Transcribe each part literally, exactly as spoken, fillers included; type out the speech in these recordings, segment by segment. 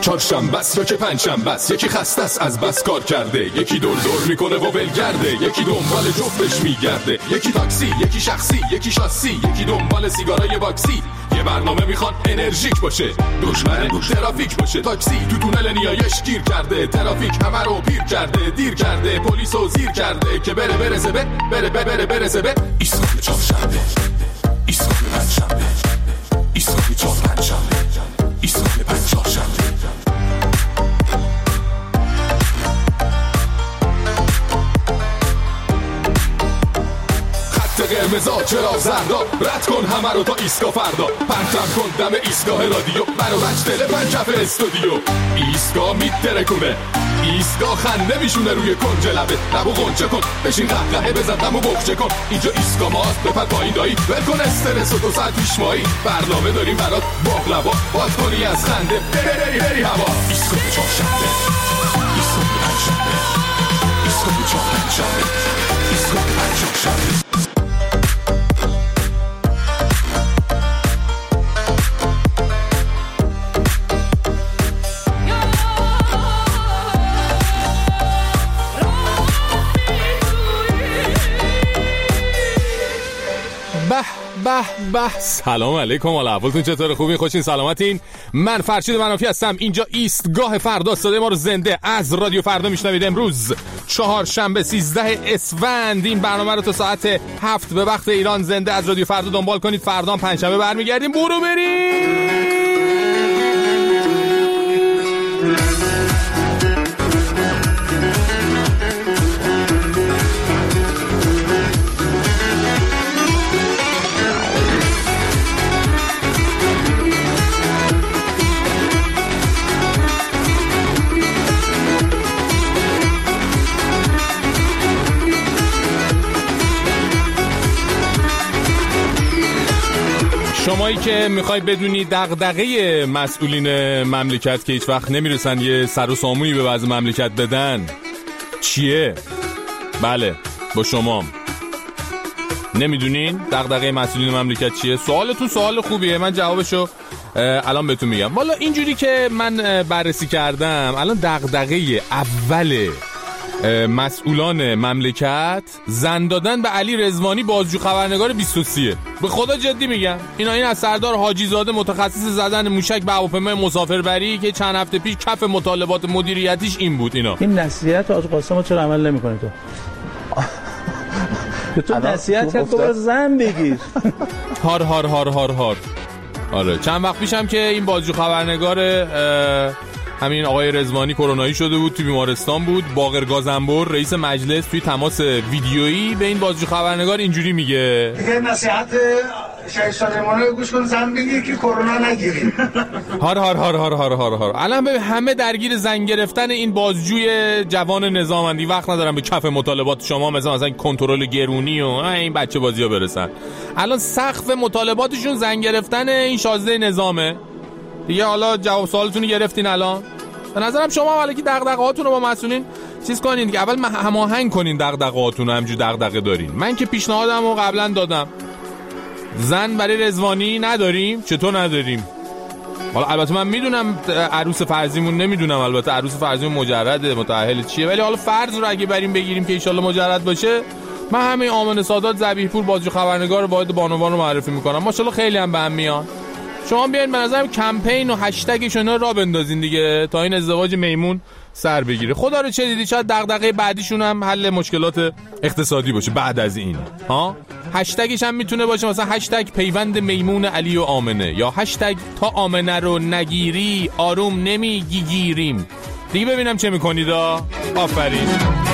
چهارشنبه است یا که پنجشنبه است، یکی خسته است از بس کار کرده، یکی دور دور میکنه و ولگرده، یکی دنبال جفتش میگرده، یکی تاکسی، یکی شخصی، یکی شاسی، یکی دنبال سیگارای باکسی. یه برنامه میخوان انرژیک باشه، دشمن ترافیک باشه. تاکسی تو تونل نیایش گیر کرده، ترافیک همه رو پیر کرده، دیر کرده، پلیسو زیر کرده که بره برسه به بره بره بره برسه به ایستگاه چهارشنبه، ایستگاه پنجشنبه، ایستگاه چهار پنجشنبه، ایستگاه پنج چهارشنبه. قرمزا چرا زردا، رد کن همه رو تا ایستگاه فردا، پرتم کن دم ایستگاه رادیو، برو بچ دل پنجف استودیو. ایستگاه میترکونه، ایستگاه خنده میشونه روی کنج لبه، لبو غنچه کن بشین قهقهه بزن دمو بخچه کن. اینجا ایستگاه ماست بپر پایین دایی، ول کن استرس و دو ساعت پیش مایی، برنامه داریم برات باقلوا، باز کنی از خنده بری بری بری هوا. ایستگاه چهارشنبه، ایستگاه پنجشنبه، ایستگاه چهار پنجشنبه، ایستگاه پنج چهارشنبه. به به به، سلام علیکم، حال احوالتون چطوره؟ خوبین؟ خوشین؟ سلامتین؟ من فرشید منافی هستم. اینجا ایستگاه فردا، صدای ما رو زنده از رادیو فردا میشنوید. امروز چهارشنبه سیزده اسفند. این برنامه رو تا ساعت هفت به وقت ایران زنده از رادیو فردا دنبال کنید. فردا پنجشنبه برمیگردیم. برو بریم. شمایی که میخوای بدونی دغدغه مسئولین مملکت که هیچ وقت نمیرسن یه سر و سامویی به وضع مملکت بدن چیه؟ بله، با شمام. نمیدونین دغدغه مسئولین مملکت چیه؟ سوالتون سوال خوبیه، من جوابشو الان بهتون میگم. والا اینجوری که من بررسی کردم، الان دغدغه اول مسئولان مملکت زن دادن به علی رضوانی، بازجو خبرنگار بیست و سه. به خدا جدی میگم، اینا این از سردار حاجی زاده متخصص زدن موشک به هواپیمای مسافربری که چند هفته پیش کف مطالبات مدیریتیش این بود. اینا این نصیحت حاج قاسم چرا عمل نمی‌کنی تو؟ به تو نصیحت کرد تو زن بگیر. هار هار هار هار هار. آره، چند وقت پیشم که این بازجو خبرنگار همین آقای رضوانی کرونایی شده بود، تو بیمارستان بود. باقر گازنبر رئیس مجلس توی تماس ویدیویی به این بازجو خبرنگار اینجوری میگه: دیگه نصیحت شهید سلیمانی رو گوش کن، زن بگیر که کرونا نگیری. هار هار هار هار هار هار هار. الان به همه درگیر زن گرفتن این بازجوی جوان نظامندی، وقت ندارم به کف مطالبات شما مثلا مثلا کنترل گرونی و این بچه بازی‌ها برسن. الان سقف مطالباتشون زن گرفتن این شازده نظامه. دیگه حالا جواب سوالتون رو گرفتین. الان به نظرم شما ولی که دغدغه‌هاتون رو با مسئولین چیز کنین دیگه، اول هماهنگ کنین دغدغه‌هاتون رو. همینجوری دغدغه دارین، من که پیشنهادم رو قبلا دادم، زن برای رضوانی نداریم. چطور نداریم؟ حالا البته من میدونم عروس فرضیمون، نمیدونم البته عروس فرضیمون مجرده متأهل چیه، ولی حالا فرض رو اگه بریم بگیریم که ان شاءالله مجرد باشه، من همین آمنه سادات ذبیح پور بازجو خبرنگار واحد بانوان رو معرفی میکنم. ماشاءالله خیلی هم به هم میان. شما بیاین به نظرم کمپین و هشتگشون رو راه بندازین دیگه تا این ازدواج میمون سر بگیره. خدا رو چه دیدی، شاید دغدغه بعدیشون هم حل مشکلات اقتصادی باشه بعد از این. ها، هشتگش هم میتونه باشه مثلا هشتگ پیوند میمون علی و آمنه، یا هشتگ تا آمنه رو نگیری آروم نمیگی گیریم. دیگه ببینم چه میکنید. آفرین.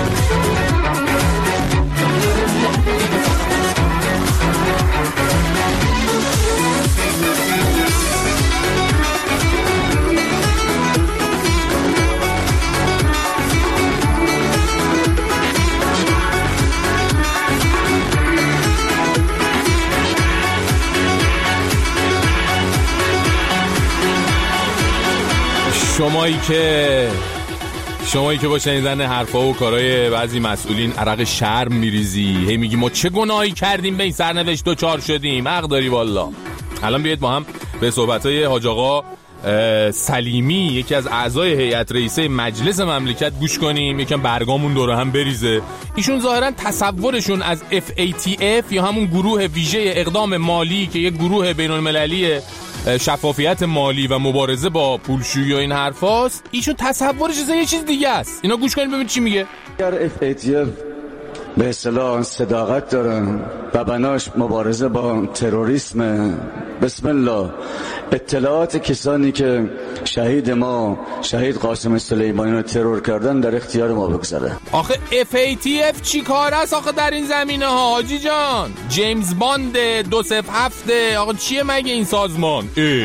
شمایی که شمایی که با شنیدن حرفا و کارهای بعضی مسئولین عرق شرم میریزی، هی میگی ما چه گناهی کردیم به این سرنوشت دوچار شدیم، حق داری والله. الان بیایید با هم به صحبتای حاج آقا سلیمی یکی از اعضای هیئت رئیسه مجلس مملکت گوش کنیم، یکم برگامون دوره هم بریزه. ایشون ظاهرا تصورشون از اف ای تی اف یا همون گروه ویژه اقدام مالی که یک گروه بین‌المللی شفافیت مالی و مبارزه با پولشویی و این حرفاست، ایشون تصورش از یه چیز دیگه است. اینا گوش کنید ببینید چی میگه. اگر اف ای تی اف به اصطلاح صداقت دارن و بناش مبارزه با تروریسم، بسم الله، اطلاعات کسانی که شهید ما شهید قاسم سلیمانی رو ترور کردن در اختیار ما بگذاره. آخه اف ای تی اف چی کار است آخه در این زمینه ها حاجی جان؟ جیمز باند دو صفر هفت آقا چیه مگه این سازمان؟ اه.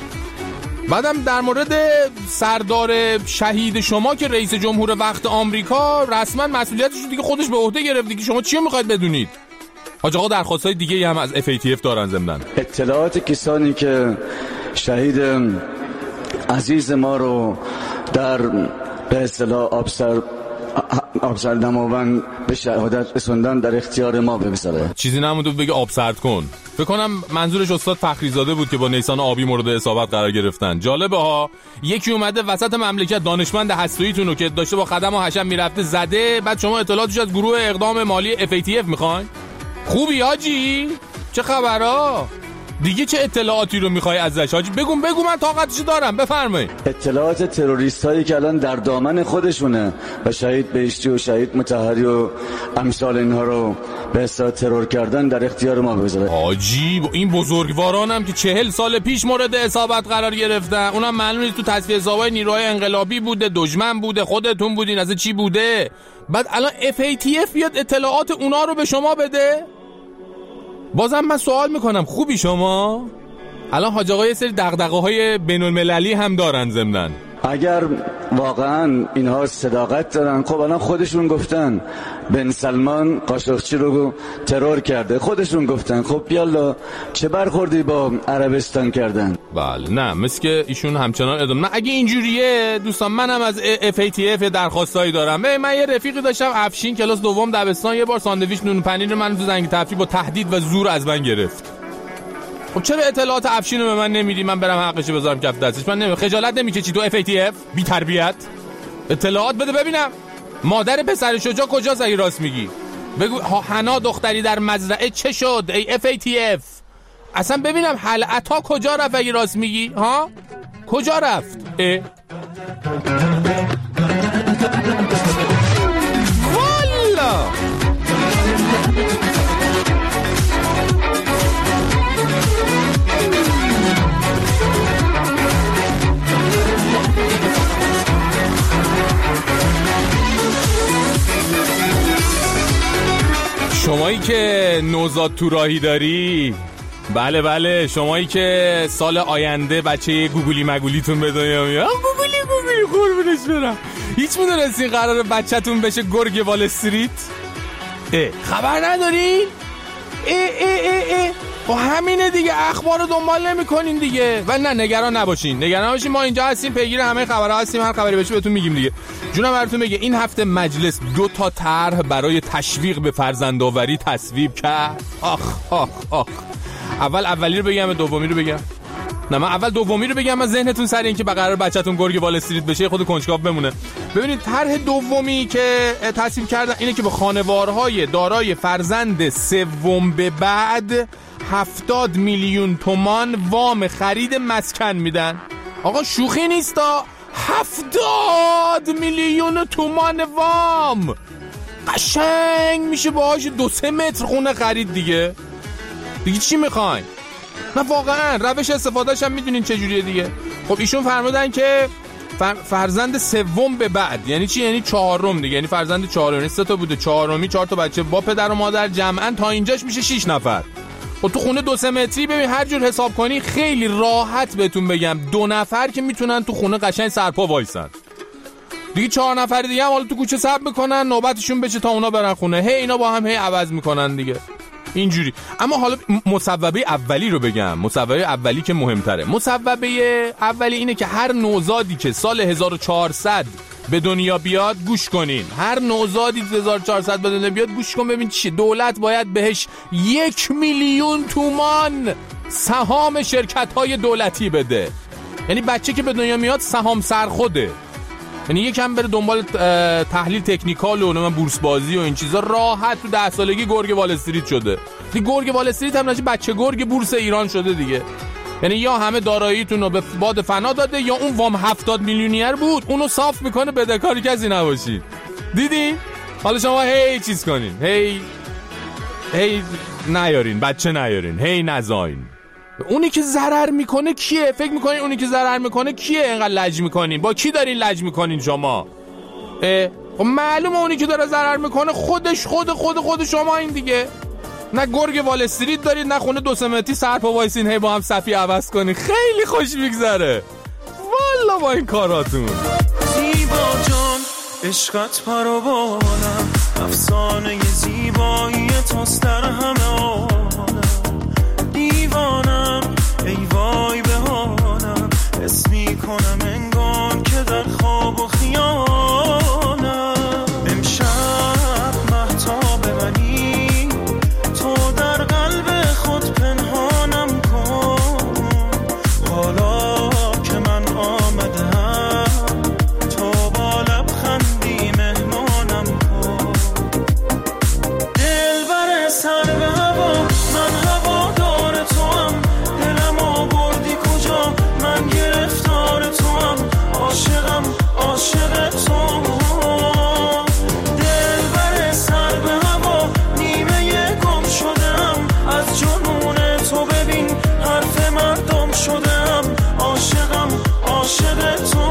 بعدم در مورد سردار شهید شما که رئیس جمهور وقت آمریکا رسما مسئولیتش رو دیگه خودش به عهده گرفت دیگه، شما چی میخواید بدونید؟ حاج آقا درخواستای دیگه هم از اف ای تی اف دارن ضمن. اطلاعات کسانی که شهید عزیز ما رو در به اصطلاح آبسر آبسر دماوند به شهادت رسوندن در اختیار ما بگذاره. چیزی نمونده بگه آبسرد کن. فکر کنم منظورش استاد فخریزاده بود که با نیسان آبی مورد اصابت قرار گرفتن. جالبه ها، یکی اومده وسط مملکت دانشمند هستوییتون رو که داشته با خدم و حشم میرفته زده، بعد شما اطلاعاتش از گروه اقدام مالی اف ای تی اف میخواین؟ خوبی حاجی؟ چه خبرها؟ دیگه چه اطلاعاتی رو میخوای ازش حاجی؟ بگو بگو من طاقتشو دارم، بفرمایید. اطلاعات تروریست هایی که الان در دامن خودشونه و شهید بهشتی و شهید مطهری و امثال اینها رو به اصطلاح ترور کردن در اختیار ما بگذاره. حاجی این بزرگوارانم که چهل سال پیش مورد اصابت قرار گرفتن، اونم معلوم نیست تو تصفیه حسابای نیروهای انقلابی بوده، دشمن بوده، خودتون بودین، از چی بوده؟ بعد الان اف ای تی اف بیاد اطلاعات اونا رو به شما بده؟ بازم من سوال میکنم خوبی شما؟ الان حاج آقا یه سری دغدغه‌های بین‌المللی هم دارن ضمناً. اگر واقعا اینها صداقت دارن، خب الان خودشون گفتن بن سلمان قاشقچی رو ترور کرده، خودشون گفتن، خب بیالا چه برخوردی با عربستان کردن؟ بله نه مثل که ایشون همچنان ادامه. نه اگه اینجوریه دوستان، منم از اف ای تی اف درخواستایی دارم. من یه رفیقی داشتم افشین کلاس دوم دبستان، یه بار ساندویچ نون پنیر من تو زنگ تفریح با تهدید و زور از من گرفت. خب چرا اطلاعات افشین رو به من نمیدی من برم حقش بذارم کف دستش؟ من نمی خجالت نمیکشی تو اف ای تی اف بی تربیت؟ اطلاعات بده ببینم. مادر پسر شجاع کجاست اگه راست میگی؟ بگو حنا دختری در مزرعه چه شد ای اف ای تی اف؟ اصلا ببینم حل عطا کجا رفت اگه راست میگی؟ ها کجا رفت؟ اه والا شمایی که نوزاد تو راهی داری، بله بله شمایی که سال آینده بچه گوگلی مگولیتون به دنیا میاد، گوگلی گوگلی قربونش برم، هیچ میدونستین قراره بچه‌تون بشه گرگ وال استریت؟ اه خبر ندارین؟ اه اه اه اه خب همینه دیگه، اخبار رو دنبال نمی کنین دیگه. ولی نه نگران نباشین، نگران نباشین، ما اینجا هستیم پیگیر همه خبرها هستیم، هر خبری بشه بهتون میگیم دیگه. جونم براتون بگه این هفته مجلس دو تا طرح برای تشویق به فرزندآوری تصویب کرد. آخ آخ آخ اول اولی رو بگم دومی رو بگم؟ نه من اول دومی رو بگم، من ذهنتون سر این که به قرار بچه‌تون گرگ وال استریت بشه خود کنجکاو بمونه. ببینید طرح دومی که تصویب کردن اینه که به خانوارهای دارای فرزند سوم به بعد هفتاد میلیون تومان وام خرید مسکن میدن. آقا شوخی نیستا، هفتاد میلیون تومان وام قشنگ میشه باهاش دو سه متر خونه خرید دیگه. دیگه چی میخواین؟ نه واقعا روش استفادهش هم میدونین چجوریه دیگه. خب ایشون فرمودن که فر... فرزند سوم به بعد یعنی چی؟ یعنی چهارم دیگه، یعنی فرزند چهارم، یعنی سه تا بوده چهارمی چهار تا بچه با پدر و مادر جمعا تا اینجاش میشه شش نفر. خب تو خونه دو سه متری ببین هر جور حساب کنی خیلی راحت بهتون بگم دو نفر که میتونن تو خونه قشنگ سرپا وایسن دیگه. چهار نفر دیگه هم حالا تو کوچه صبر میکنن نوبتشون بشه تا اونا برن خونه، هی اینا با هم هی عوض میکنن دیگه اینجوری. اما حالا مصوبه اولی رو بگم، مصوبه اولی که مهمتره. مصوبه اولی اینه که هر نوزادی که سال هزار و چهارصد به دنیا بیاد گوش کنین، هر نوزادی هزار و چهارصد به دنیا بیاد گوش کن ببین چیه، دولت باید بهش یک میلیون تومان سهام شرکت‌های دولتی بده. یعنی بچه که به دنیا میاد سهام سرخوده، یعنی یکم بره دنبال تحلیل تکنیکال و من بورس بازی و این چیزا، راحت تو ده سالگی گرگ وال استریت شده. دیگه گرگ وال استریت هم نشه بچه گرگ بورس ایران شده دیگه. یعنی یا همه داراییتون رو به باد فنا داده یا اون وام هفتاد میلیونیر بود اونو صاف میکنه بدهکاری کسی نباشی. دیدین؟ حالا شما هی چیز کنین، هی هی نیارین بچه نیارین، هی نزاین. اونی که ضرر میکنه کیه؟ فکر میکنین اونی که ضرر میکنه کیه؟ اینقدر لج میکنین؟ با کی دارین لج میکنین شما؟ خب معلومه اونی که داره ضرر میکنه خودش خود خود خود شما این دیگه. نه گرگ وال استریت دارید نه خونه دو سمتی سرپا وایسین هی با هم صفی عوض کنین. خیلی خوش میگذره والا با این کاراتون. زیبا جان عشقت پروانم، افسانه زیبایی توست در همه عالم. دیوانم ای وای به حالم، حس میکنم انگار که در خواب و خیالم. امشب مهتاب منی، تو در قلب خود پنهانم کن. حالا که من آمدم تو با لبخندی مهمانم کن. دل بر سر به هوا، من هوا دار تو هم. دلم آوردی کجا، من گرفتار تو هم. عاشقم عاشق تو. دل بر سر به هوا، نیمه گم شدم از جنون تو. ببین حرف مردم شدم، عاشقم عاشق تو.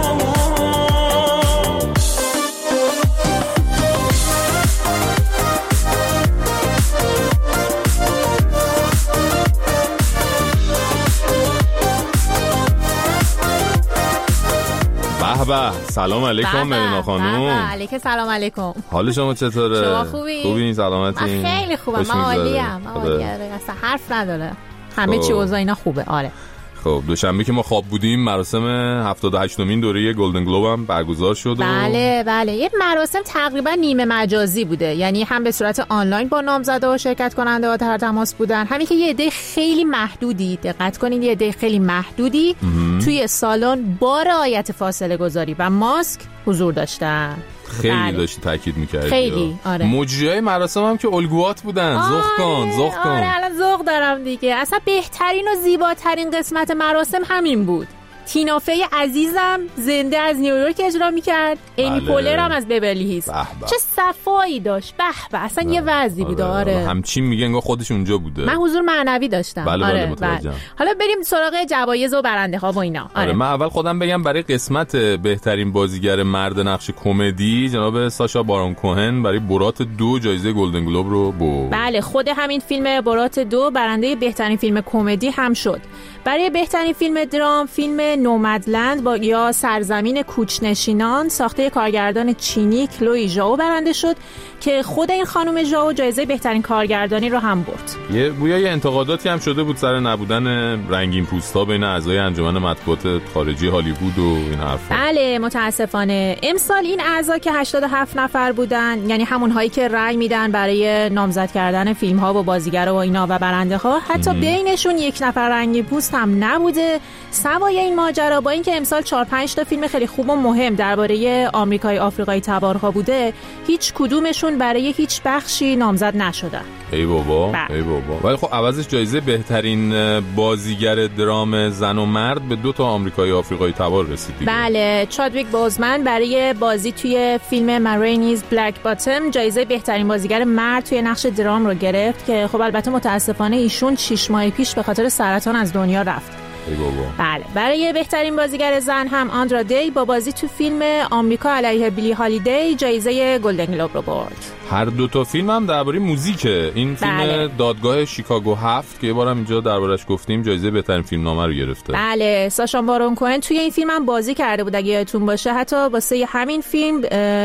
به سلام علیکم ملینا خانوم. علیکم سلام علیکم. حال شما چطوره؟ شما خوبی؟ خوبی سلامتی؟ من خیلی خوبم، من عالیم، من عالیم، اصلا حرف نداره، همه چی اوضاع اینا خوبه. آره خب دوشنبه که ما خواب بودیم مراسم هفتاد و هشتمین دوره گلدن گلوب هم برگزار شد. بله بله، یه مراسم تقریبا نیمه مجازی بوده، یعنی هم به صورت آنلاین با نامزدا و شرکت کننده ها در تماس بودن، همین که یه عده خیلی محدودی، دقت کنین، یه عده خیلی محدودی امه. توی سالن با رعایت فاصله گذاری و ماسک حضور داشتن. خیلی بله. داشتی تاکید می‌کردی. خیلی آره. مجریای مراسم هم که الگوات بودن. ذوق کن ذوق کن. آره الان ذوق دارم دیگه. اصلا بهترین و زیباترین قسمت مراسم همین بود. تینا فی عزیزم زنده از نیویورک اجرا میکرد، اینی بله. پولر هم از ببرلی هیلز. چه صفایی داشت، به به، اصلا بله. یه وضعی بود. آره, آره. همچین میگه انگار خودش اونجا بوده. من حضور معنوی داشتم. بله آره بله بله. حالا بریم سراغ جوایز و برنده ها و اینا. آره. آره من اول خودم بگم برای قسمت بهترین بازیگر مرد نقش کمدی جناب ساشا بارون کوهن برای برات دو جایزه گلدن گلوب رو برد. بله خود همین فیلم برات دو برنده بهترین فیلم کمدی هم شد. برای بهترین فیلم درام فیلم نومدلند با یا سرزمین کوچنشینان ساخته کارگردان چینی کلوی ژائو برنده شد که خود این خانم ژائو جایزه بهترین کارگردانی رو هم برد. یه گویا یه انتقاداتی هم شده بود سر نبودن رنگین پوستا بین اعضای انجمن مطبوعات خارجی هالیوود و این حرفا. بله متاسفانه امسال این اعضا که هشتاد و هفت نفر بودن، یعنی همون هایی که رأی میدن برای نامزد کردن فیلم ها و بازیگرا و اینا و برنده ها، حتی ام. بینشون یک نفر رنگین پوست هم نبوده. سوای این ماجرا با اینکه امسال چهار پنج تا فیلم خیلی خوب و مهم درباره آمریکای آفریقای تبارها بوده، هیچ کدومشون برای هیچ بخشی نامزد نشدن. ای بابا با. ای بابا. ولی خب عوضش جایزه بهترین بازیگر درام زن و مرد به دو تا آمریکایی آفریقایی تبار رسید دیگه. بله چادویک بوزمن برای بازی توی فیلم مارینیز بلک باتم جایزه بهترین بازیگر مرد توی نقش درام رو گرفت که خب البته متاسفانه ایشون شش ماه پیش به خاطر سرطان از دنیا رفت. ای بابا. بله برای بهترین بازیگر زن هم آندرا دی با بازی تو فیلم آمریکا علیه بیلی هالیدی جایزه گلدن گلوب رو برد. هر دو تا فیلم هم درباره موزیکه. این فیلم بله. دادگاه شیکاگو هفت که یه بارم اینجا دربارش گفتیم جایزه بهترین فیلمنامه رو گرفته. بله ساشا بارون کوهن توی این فیلم هم بازی کرده بود اگه یادتون باشه، حتی واسه همین فیلم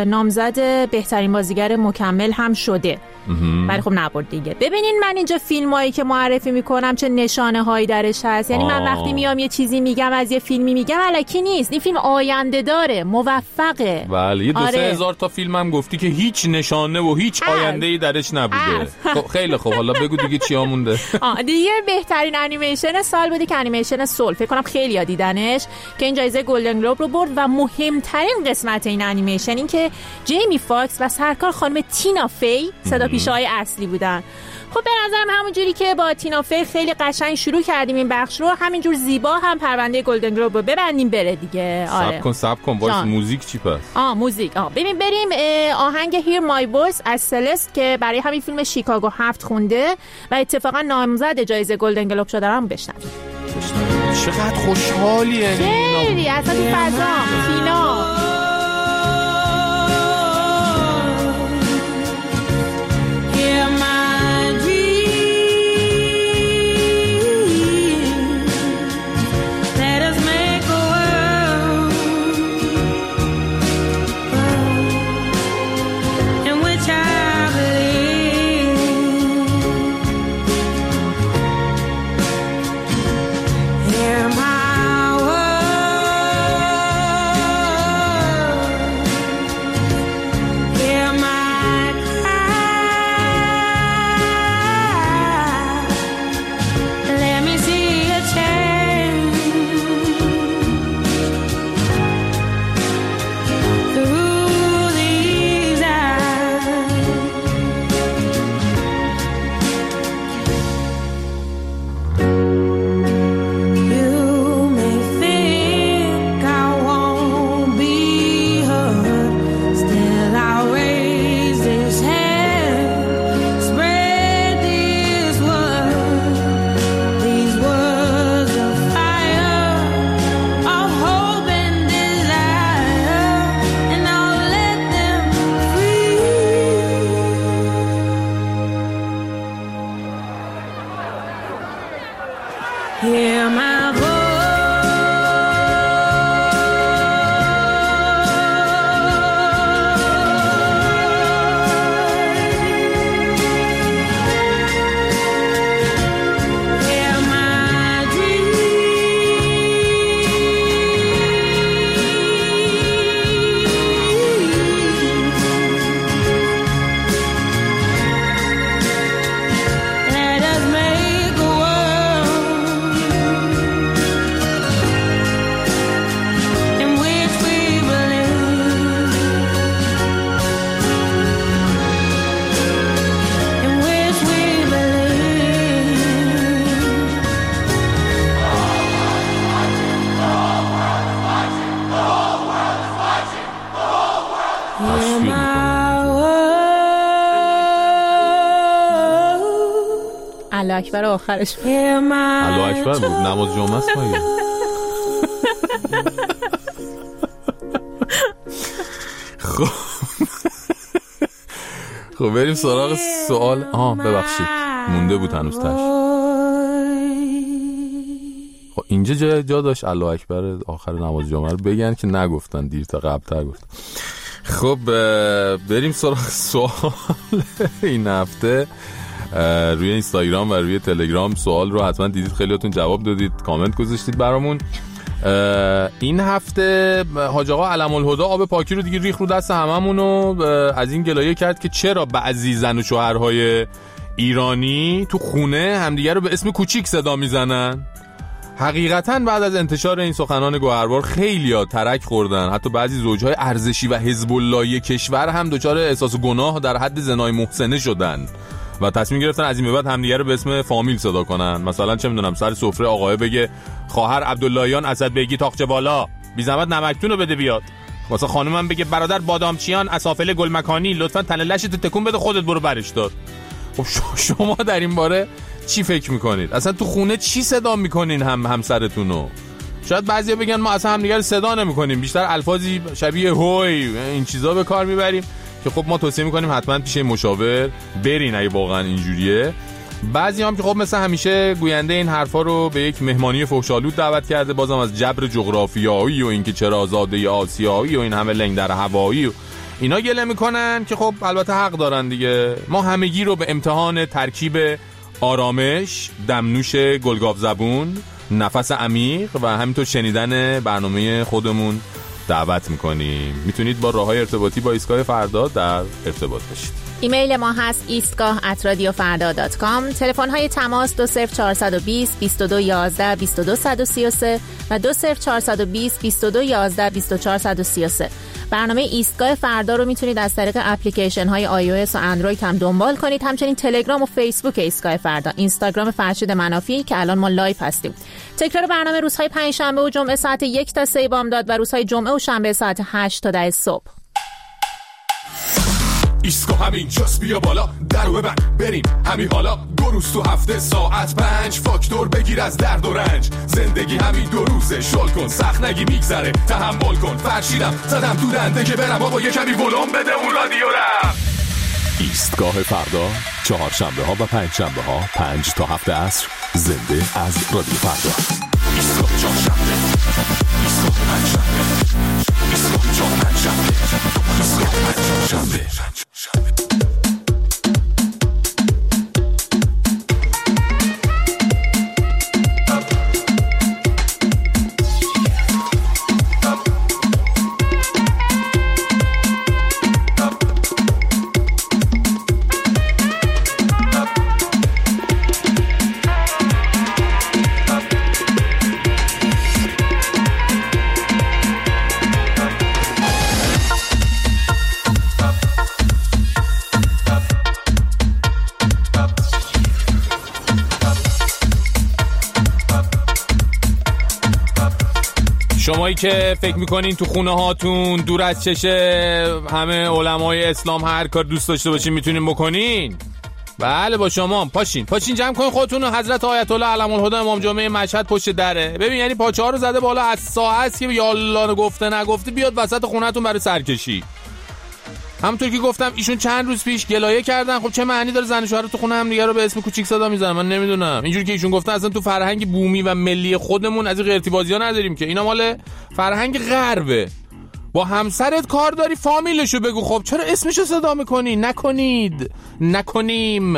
نامزد بهترین بازیگر مکمل هم شده. ولی خب نبرد دیگه. ببینین من اینجا فیلمایی که معرفی میکنم چه نشانه هایی درش هست، یعنی من وقتی میام یه چیزی میگم از یه فیلمی میگم الکی نیست، این فیلم آینده داره، موفقه. بله یه دو سه هزار تا فیلم هم گفتی که هیچ نشانه و و هیچ آینده‌ای درش نبوده. خب خیلی خوب، حالا بگو دیگه چیا مونده. آه دیگه بهترین انیمیشن سال بودی که انیمیشن سول، فکر کنم خیلی ها دیدنش، که این جایزه گلدن گلوب رو برد و مهمترین قسمت این انیمیشن این که جیمی فاکس و سرکار خانم تینا فی صدا پیشه‌های اصلی بودن. خب به نظرم همونجوری که با تینا فی خیلی قشنگ شروع کردیم این بخش رو، همینجور زیبا هم پرونده گلدن گلوب رو ببندیم بره دیگه. آره سب کن سب کن باش. موزیک چی پس؟ آه موزیک آه ببین بریم آهنگ هیر مای وایس از سلست که برای همین فیلم شیکاگو هفت خونده و اتفاقا نامزد جایزه گلدن گلوب شده رو هم بشنویم. چقدر خوشحالیه خیلی اصلا تو فضا فینا. الله اکبر آخرش الله اکبر بود، نماز جمعه است مگه؟ خب خب بریم سراغ سوال. آه ببخشید مونده بود هنوز تاش. خب اینجا جا, جا داشت الله اکبر آخر نماز جمعه رو بگن که نگفتن، دیر تا قبل تر گفتن. خب بریم سراغ سوال این هفته. روی اینستاگرام و روی تلگرام سوال رو حتما دیدید، خیلیاتون جواب دادید، کامنت گذاشتید برامون. این هفته حاج آقا علم الهدا آب پاکی رو دیگه ریخ رو دست هممون و از این گلایه کرد که چرا بعضی زن و شوهرهای ایرانی تو خونه همدیگه رو به اسم کوچیک صدا میزنن. حقیقتاً بعد از انتشار این سخنان گوهربار خیلی‌ها ترک خوردن، حتی بعضی زوجهای ارزشی و حزب اللهی کشور هم دچار احساس گناه در حد زنای محسنه شدن و تصمیم گرفتن از این به بعد همدیگه رو به اسم فامیل صدا کنن. مثلا چه میدونم سر سفره آقای بگه خواهر عبداللهیان اسد بیگی تاقچه بالا بی زحمت نمکتون رو بده بیاد، واسه خانومم بگه برادر بادامچیان اسافل گلمکانی لطفاً تن لشت تکون بده خودت برو برش دار. خب شما در این باره چی فکر میکنید؟ اصلا تو خونه چی صدا میکنین هم همسرتونو؟ شاید بعضیا بگن ما اصلا همدیگه رو صدا نمیکنیم، بیشتر الفاظی شبیه هوی این چیزا به کار میبریم که خب ما توصیه میکنیم حتما پیش مشاور برین اگه واقعا اینجوریه. بعضی هم که خب مثل همیشه گوینده این حرفا رو به یک مهمانی فحش‌آلود دعوت کرده، بازم از جبر جغرافیایی و اینکه چرا آزاده آسیایی و این همه لنگ در هوایی و اینا گله میکنن که خب البته حق دارن دیگه. ما همگی رو به امتحان ترکیب آرامش، دمنوش گلگاف زبون، نفس عمیق و همینطور شنیدن برنامه خودمون دعوت میکنیم. میتونید با راههای ارتباطی با ایستگاه فردا در ارتباط باشید. ایمیل ما هست ایستگاه ات رادیو فردا دات کام. تلفن های تماس دو صفر چهار دو صفر بیست و دو یازده بیست و دو صد و سی و سه و دو صفر چهار دو صفر بیست و دو یازده بیست و چهار صد و سی و سه. برنامه ایستگاه فردا رو میتونید از طریق اپلیکیشن های آی او اس و اندروید هم دنبال کنید. همچنین تلگرام و فیسبوک ایستگاه فردا، اینستاگرام فرشید منافی که الان ما لایو هستیم. تکرار برنامه روزهای پنجشنبه و جمعه ساعت یک تا سه بامداد و روزهای جمعه و شنبه ساعت هشت تا ده صبح. ایستگاه همین جاست، بیا بالا در و ببند بریم همین حالا. دو روز تو هفته ساعت پنج فاکتور بگیر از درد و رنج. زندگی همین دو روزه، شل کن سخت نگی میگذره، تحمل کن. فرشیدم زدم تو دنده که برم بابا یه کمی ولوم بده اون رادیو رم. ایستگاه فردا چهارشنبه ها و پنج شنبه ها پنج تا هفت عصر زنده از رادیو فردا. ایستگاه چهارشنبه، ایستگاه پنجشنبه، ایستگاه چهارشنبه، ایستگاه پنجشنبه. شمایی که فکر میکنین تو خونه هاتون دور از چش همه علمای اسلام هر کار دوست داشته باشین میتونین بکنین. بله با شما پاشین پاشین جمع کنین خودتون. حضرت آیت الله علم الهدی امام جمعه مشهد پشت دره. ببین یعنی پاچه ها رو زده بالا از ساعت که یا الله گفته نگفته بیاد وسط خونه‌تون برای سرکشی. همونطور که گفتم ایشون چند روز پیش گلایه کردن. خب چه معنی داره زن و شوهر تو خونه هم دیگه رو به اسم کوچیک صدا میزنن؟ من نمیدونم. اینجوری که ایشون گفتن اصلا تو فرهنگ بومی و ملی خودمون از این قرتی بازی‌ها نداریم که. اینا مال فرهنگ غربه. با همسرت کار داری فامیلشو بگو. خب چرا اسمشو صدا میکنی؟ نکنید، نکنیم،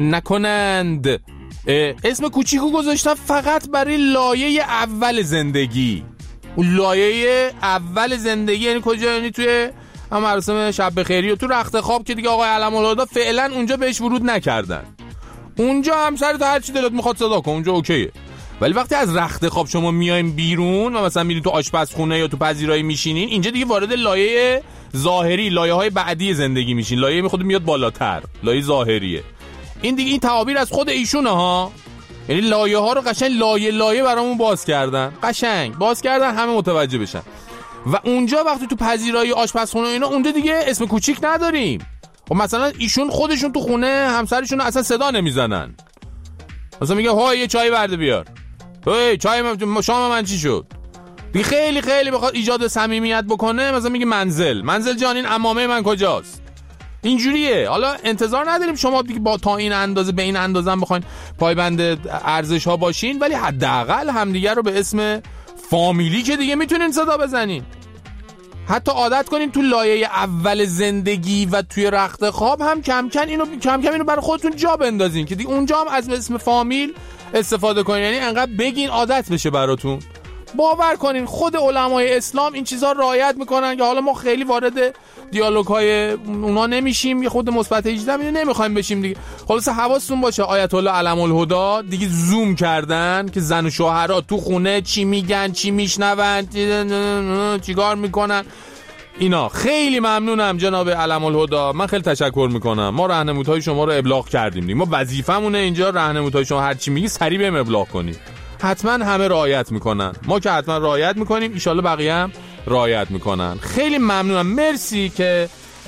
نکنند. اسم کوچیکو گذاشتن فقط برای لایه اول زندگی. اون لایه اول زندگی یعنی کجا؟ یعنی توی هم مراسم شب بخیری و تو رخت خواب که دیگه آقای علم الهدی فعلا اونجا بهش ورود نکردن. اونجا همسرت هر چی دلت میخواد صدا کن، اونجا اوکیه. ولی وقتی از رخت خواب شما میایم بیرون و مثلا میرید تو آشپزخونه یا تو پذیرایی میشینین، اینجا دیگه وارد لایه ظاهری، لایه های بعدی زندگی میشین. لایه می خود میاد بالاتر، لایه ظاهریه. این دیگه این تعابیر از خود ایشونه ها. یعنی لایه ها رو قشنگ لایه لایه برامون باز کردن، قشنگ باز کردن همه متوجه بشن. و اونجا وقتی تو پذیرایی آشپزخونه اینا اونجا دیگه اسم کوچیک نداریم. خب مثلا ایشون خودشون تو خونه همسرشون اصلا صدا نمیزنن. مثلا میگه های یه چای برده بیار، هی چای من شام من چی شد. دیگه خیلی خیلی بخواد ایجاد صمیمیت بکنه مثلا میگه منزل منزل جان این عمامه من کجاست. اینجوریه. حالا انتظار نداریم شما دیگه با تا این اندازه به این اندازه هم بخواین پایبند ارزش ها باشین، ولی حداقل همدیگه رو به اسم فامیلی که دیگه میتونین صدا بزنین. حتی عادت کنین تو لایه اول زندگی و توی رخت خواب هم کم کم اینو کم کم اینو برای خودتون جا بندازین که دیگه اونجا هم از اسم فامیل استفاده کنین. یعنی انقدر بگین عادت بشه براتون. باور کنین خود علمای اسلام این چیزا رعایت میکنن که حالا ما خیلی وارد دیالوگ های اونا نمیشیم، یه خود مثبت هجده اینو نمیخوایم بشیم دیگه. خلاص حواستون باشه آیت الله علم الهدی دیگه زوم کردن که زن و شوهرها تو خونه چی میگن، چی میشنون، چیکار میکنن. اینا خیلی ممنونم جناب علم الهدی، من خیلی تشکر میکنم. ما راهنمودهای شما رو ابلاغ کردیم دیگه. ما وظیفمونه اینجا راهنمودهای شما هر چی میگی سریع بهم ابلاغ کنید. حتما همه رعایت میکنن، ما که حتما رعایت میکنیم، ان شاءالله بقیه هم رعایت میکنن. خیلی ممنونم، مرسی که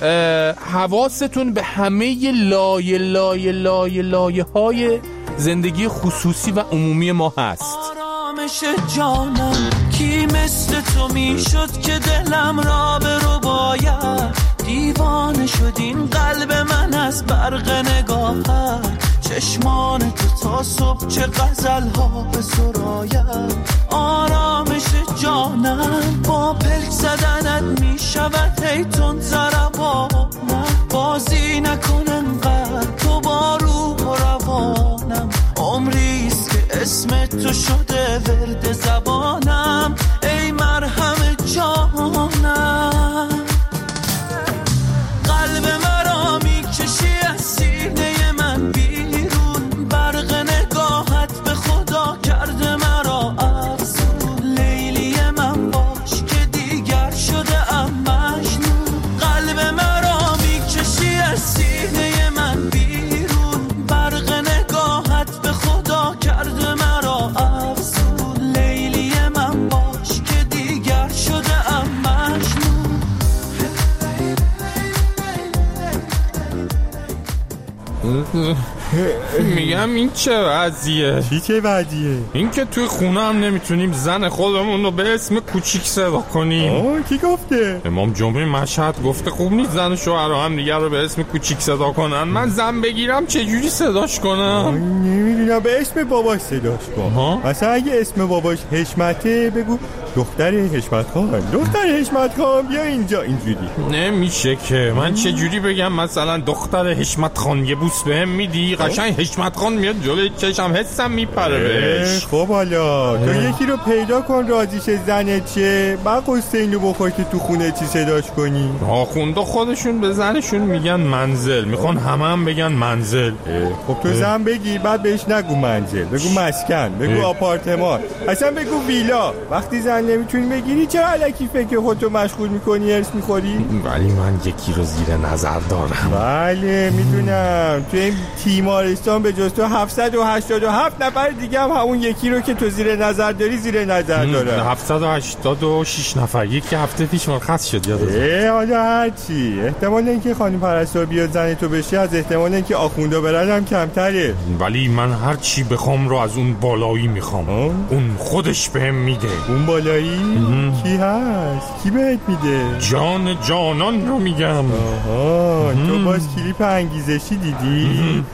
حواستون به همه لایه لایه لایه لایه های زندگی خصوصی و عمومی ما هست. آرامش جانم کی مثل تو میشد که دلم را به رو باید. دیوانه شد این قلب من از برق نگاهت. چشمان تو تا صبح چه غزل ها به سراید. آرامش جانم با پلک زدنت می شود هی تون ضربانم. بازی نکنن قد تو با روح و روانم. عمریست که اسم تو شده ورد زبانم. ای مرهم جانم میگم این چه وضعیه؟ چی چه وضعیه؟ این که توی خونه هم نمیتونیم زن خودمون رو به اسم کوچیک صدا کنیم. آه کی گفته؟ امام جمعه مشهد گفته خوب نیست زن و شوهر هم دیگر رو به اسم کوچیک صدا کنن. من زن بگیرم چجوری صداش کنم؟ نمیدونم، به اسم باباش صداش کن. مثلا اگه اسم باباش حشمته بگو دختر حشمت خان، دختر حشمت خان بیا اینجا. اینجوری نمیشه که. من چجوری بگم مثلا دختر حشمت خان یه بوس بهم میدی؟ قشنگ حشمت خان میاد جلوی چشم حسم میپره بهش. خب حالا تو یکی رو پیدا کن راضیشه زنت چه، بعد قصه اینو بخور که تو خونه چی صداش کنی. آخونده خودشون به زنشون میگن منزل، میخوان همه هم بگن منزل. خب تو زن بگی بعد بهش نگو منزل، بگو مسکن، بگو آپارتمان، اصلا بگو ویلا. وقتی زن نمیتونی بگیری چرا الکی فکر خودتو مشغول میکنی، هرس میخوری؟ ولی من یکی رو زیر نظر دارم. بله میدونم، تو این تیمارستان به جز تو هفتصد و هشتاد و هفت نفر دیگه هم همون یکی رو که تو زیر نظر داری زیر نظر داره. هفتصد و هشتاد و شش نفر. یکی هفته پیش مرخص شد یادت؟ حالا هرچی احتمال اینکه خانم پرستار بیاد زن تو بشه از احتمال اینکه آخونده برن هم کمتره. ولی من هر چی بخوام رو از اون بالایی میخوام. اون خودش بهم میده. اون بالایی کی هست؟ کی بهت میده؟ جان جانان رو میگم. آها تو باز کلیپ انگیزشی دیدی؟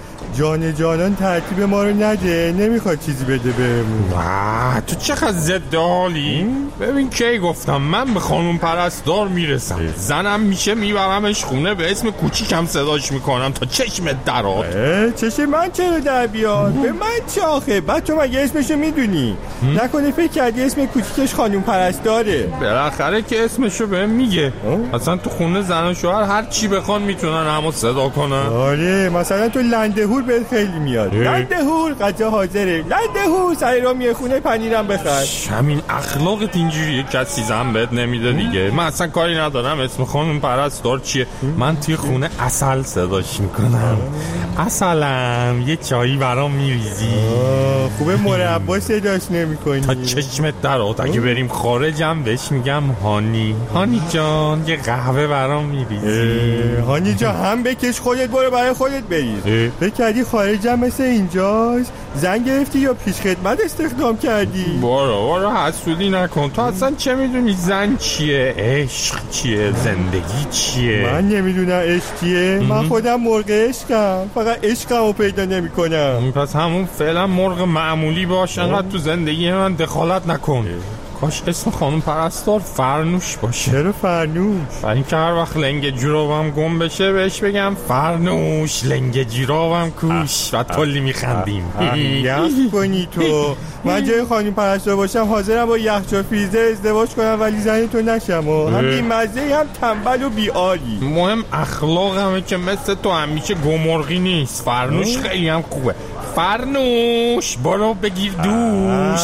جان جانان ترتیب ما رو نده، نمیخواد چیزی بده بهمون. واه تو چقدر ضد حالی. ببین کی گفتم من به خانم پرستار میرسم، زنم میشه میبرمش خونه به اسم کوچیکم صداش میکنم تا چشمت درآد. چشم من چرا در بیاد؟ به من چه آخه؟ بعد تو مگه اسمشو میدونی؟ نکنه فکر کردی اسم کوچیکش خانم پرستاره؟ بالاخره که اسمشو بهم میگه. اصلا تو خونه زن و شوهر هر چی بخوان میتونن همو صدا کنن. آره مثلا تو لندهور بهت خیلی میاد. لندهور غذا حاضره، لندهور سر را میه خونه پنیرم بخر. همین اخلاقت اینجوریه کسی زن بهت نمیده دیگه. من اصلا کاری ندارم اسم خانم پرستار چیه. من توی خونه اصل صداش میکنم. اصلم یه چایی برام میریزی. خوبه مربا صداش نمیکنی تا چشمت درآد. اگه بریم خارجم بهش میگم هانی هانی جان یه قهوه برام میریزی. هانی جان هم بکش خودت برو برای خودت بریز. بکردی خارجم مثل اینجاست؟ زن گرفتی یا پیش خدمت استخدام کردی؟ برو برو حسودی نکن. تو اصلا چه میدونی زن چیه، عشق چیه، زندگی چیه؟ من نمیدونم عشق چیه. من خودم مرغ عشقم، فقط عشقم رو پیدا نمی کنم. پس همون فعلا مرغ معمولی باش، انقدر تو زندگی من دخالت نکن. کاش اسم خانم پرستار فرنوش باشه. چرا فرنوش؟ برای اینکه هر وقت لنگ جورابم گم بشه بهش بگم فرنوش لنگ جورابم کوش و کلی میخندیم. یخ کنی تو. من جای خانم پرستار باشم حاضرم با یخچال فریزر ازدواج کنم ولی زن تو نشم. هم بی‌مزه هم تنبل و بی‌آری. مهم اخلاقمه که مثل تو همیشه گمرغی نیست. فرنوش خیلی هم خوبه. فرنوش برو بگیر دوش.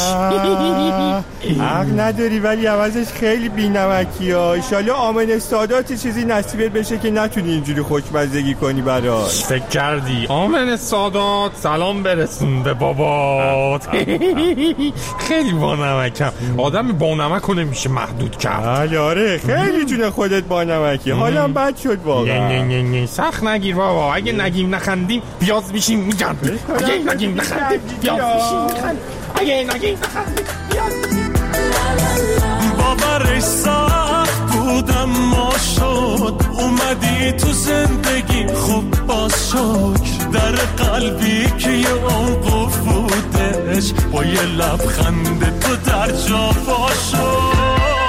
حق نداری ولی عوضش خیلی بی‌نمکی ها. ایشالا آمن سادات چیزی نصیبت بشه که نتونی اینجوری خوشمزگی کنی براش. فکر کردی آمن سادات سلام برسون به بابات. خیلی با نمکم. آدم با نمک نمیشه محدود کرد. آره خیلی جون خودت با نمکی. حالم بد شد واقعا. نه نه نه سخت نگیر بابا. اگه نگیم نخندیم پیاز میشیم میگن. اگه نگیم نخندیم پیاز میشیم میگن. اگه نگیم نخندیم پیاز میشیم. باورش سخت بودم ما شد اومدی تو زندگی خوب باز شکر در قلبی که یه عمق بودش با یه لبخند تو در جا باشد.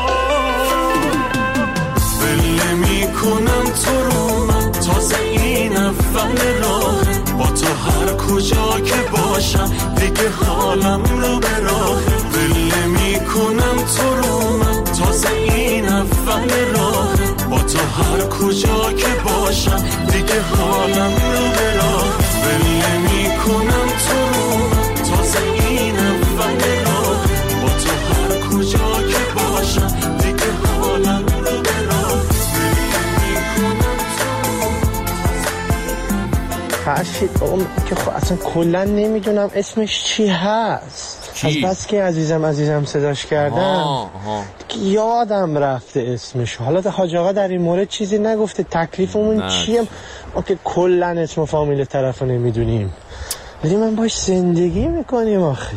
ول نمی کنم تو رو من تازه این اول راه با تو هر کجا که باشم دیگه حالم رو به راه. ول نمی کنم تو رو من تازه این اول راه با تو هر کجا که باشم دیگه حالم رو به راه. ول نمی کنم تو رو من تازه این اول راه با تو هر کجا که باشم دیگه حالم رو به راه. فرشید اون که خب اصلا کلا نمیدونم اسمش چی هست. از بس که عزیزم عزیزم صداش کردم یادم رفته اسمش. حالا حاج آقا در این مورد چیزی نگفته تکلیفمون نه. چیه؟ ما که کلن اسم فامیل طرف رو نمیدونیم، ولی من باش زندگی میکنیم آخه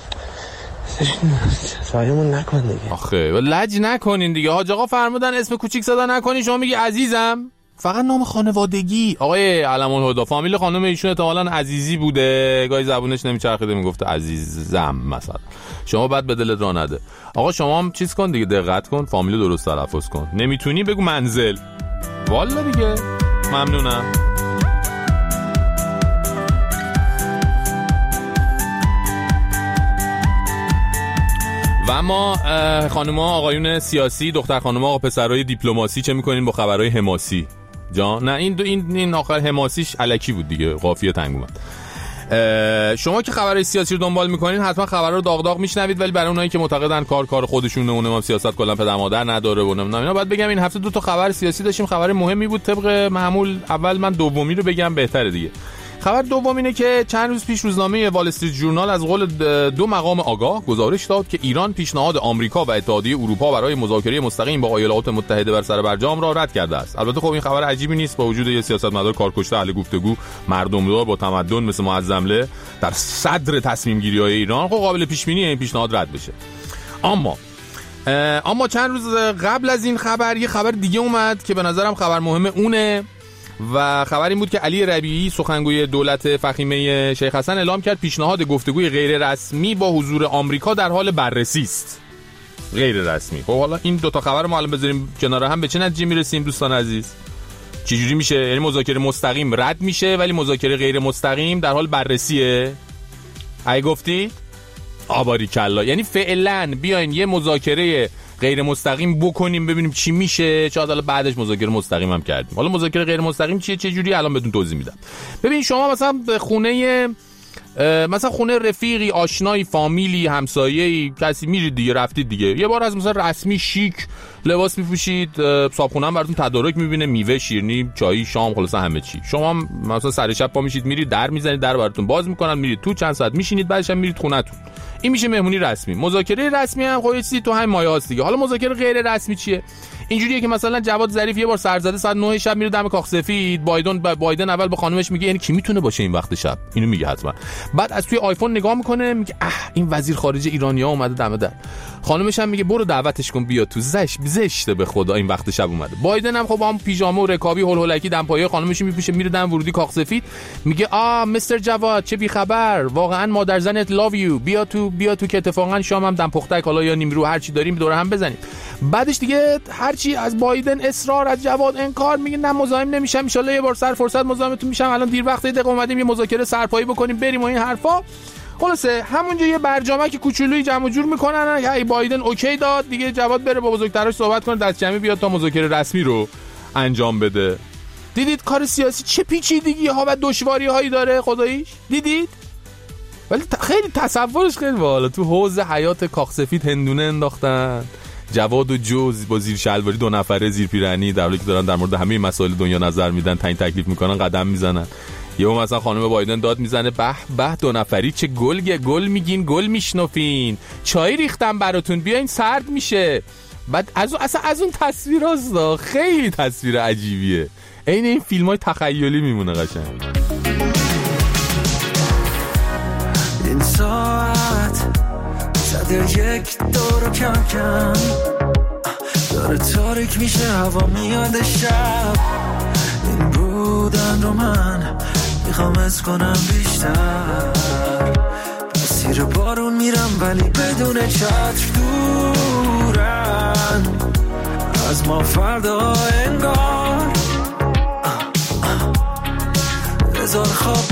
سایمون نکن دیگه. آخه لج نکنین دیگه. حاج آقا فرمودن اسم کوچیک صدا نکنین، شما میگی عزیزم. فقط نام خانوادگی. آقای علم الهدی فامیل خانم ایشون احتمالاً عزیزی بوده، گاهی زبونش نمیچرخیده میگفته عزیزم مثلا. شما بعد به دلت راه نده. آقا شما هم چیز کن دیگه، دقت کن، فامیل درست تلفظ کن. نمیتونی بگو منزل. والا دیگه. ممنونم. و ما خانم‌ها آقایون سیاسی، دختر خانم‌ها آقا پسرای دیپلماسی چه می‌کنین با خبرهای حماسی؟ جان نه این دو این این آخر حماسیش الکی بود دیگه، قافیه تنگ اومد. شما که خبرهای سیاسی رو دنبال می‌کنین حتما خبرها رو داغ داغ میشنوید، ولی برای اونایی که معتقدن کار کار خودشونه، اونم سیاست کلا پدر مادر نداره و نمیدونم اینا، بعد بگم این هفته دو تا خبر سیاسی داشتیم، خبر مهمی بود طبق معمول. اول من دومی رو بگم بهتره دیگه. خبر دوم اینه که چند روز پیش روزنامه وال استریت ژورنال از قول دو مقام آگاه گزارش داد که ایران پیشنهاد آمریکا و اتحادیه اروپا برای مذاکره مستقیم با ایالات متحده بر سر برجام را رد کرده است. البته خب این خبر عجیبی نیست با وجود یه سیاستمدار کارکشته اهل گفتگو مردمدار با تمدن مثل معظمله در صدر تصمیم گیری های ایران، خب قابل پیش بینیه این پیشنهاد رد بشه. اما اما چند روز قبل از این خبر یه خبر دیگه اومد که به نظرم خبر مهم اونه و خبر این بود که علی ربیعی سخنگوی دولت فخیمه شیخ حسن اعلام کرد پیشنهاد گفتگوی غیر رسمی با حضور آمریکا در حال بررسی است. غیر رسمی. خب حالا این دو تا خبر ما الان بذاریم کنار هم، به چه نتیجه میرسیم دوستان عزیز؟ چه جوری میشه؟ یعنی مذاکره مستقیم رد میشه ولی مذاکره غیر مستقیم در حال بررسیه. ای گفتی؟ آباری کلا. یعنی فعلا بیاین یه مذاکره غیر مستقیم بکنیم ببینیم چی میشه، شاید حالا بعدش مذاکره مستقیم هم کردیم. حالا مذاکره غیر مستقیم چیه چه جوری الان بهتون توضیح میدم. ببین شما مثلا خونه مثلا خونه رفیقی، آشنایی، فامیلی، همسایه‌ای، کسی میرید دیگه، رفتید دیگه، یه بار از مثلا رسمی شیک لباس میپوشید، صابخونه هم براتون تدارک میبینه، میوه، شیرینی، چای، شام، خلاص همه چی. شما مثلا سر شب پا میشید میرید در میزنید، در براتون باز میکنن، میرید تو چند ساعت میشینید، بعدش هم میرید خونه‌تون. این میشه مهمونی رسمی. مذاکره رسمی هم خب چیزی تو همین مایه هاست دیگه. حالا مذاکره غیر رسمی چیه؟ اینجوریه که مثلا جواد ظریف یه بار سرزده ساعت نه شب میره دم کاخ سفید، بایدن بایدن اول به خانمش میگه یعنی کی میتونه باشه این وقت شب؟ اینو میگه حتما. بعد از توی آیفون نگاه میکنه میگه اه این وزیر خارجه ایرانیا اومده دم در. خانمش هم میگه برو دعوتش کن بیا تو، زش زشته به خدا این وقت شب اومده. بایدن هم خب با هم پیژامه و رکابی هول هولکی دم پایه خانمش میپوشه میره دم ورودی کاخ سفید، میگه آ مستر جواد چه بی خبر، واقعا مادر زنت لاو یو، بیا تو بیا تو که اتفاقا شام هم دم پختک حالا یا نیمرو هر چی داریم دور هم بزنیم. بعدش دیگه هر چی از بایدن اصرار، از جواد انکار، میگه نه مزاحم نمیشم، ان شاء الله یه بار سر فرصت مزاحمتون میشم، الان دیر وقت دقیقه اومدیم یه مذاکره سرپایی بکنیم بریم و این حرفا. خلاصه همونجا یه برجامه که کوچولویی جمع جور میکنن، ای بایدن اوکی داد دیگه، جواد بره با بزرگتراش صحبت کنه، دست جمعی بیاد تا مذاکره رسمی رو انجام بده. دیدید کار سیاسی چه پیچیدگی ها و دشواری هایی داره خداییش؟ دیدید؟ ولی ت... خیلی تصورش خیلی بالا. تو حوض حیات کاخ سفید هندونه انداختن، جواد و جوز با زیر شلواری دو نفره زیر پیرنی در حالی که دارن در مورد همه مسائل دنیا نظر میدن، تعیین تکلیف میکنن، قدم میزنن. یهو مثلا خانم بایدن داد میزنه به به دو نفری چه گل گل میگین، گل میشنفین، چای ریختم براتون بیاین سرد میشه. بعد از اون اصلا از اون تصویراست، خیلی تصویر عجیبیه، عین این فیلمای تخیلی میمونه قشنگ. این ساعت زده یک دور کم کم داره تاریک میشه، هوا میاد شب، این بودن رو من میخوام از کنم بیشتر، مسیر بارون میرم ولی بدون چتر، دورن از ما فردا انگار، بذار خواب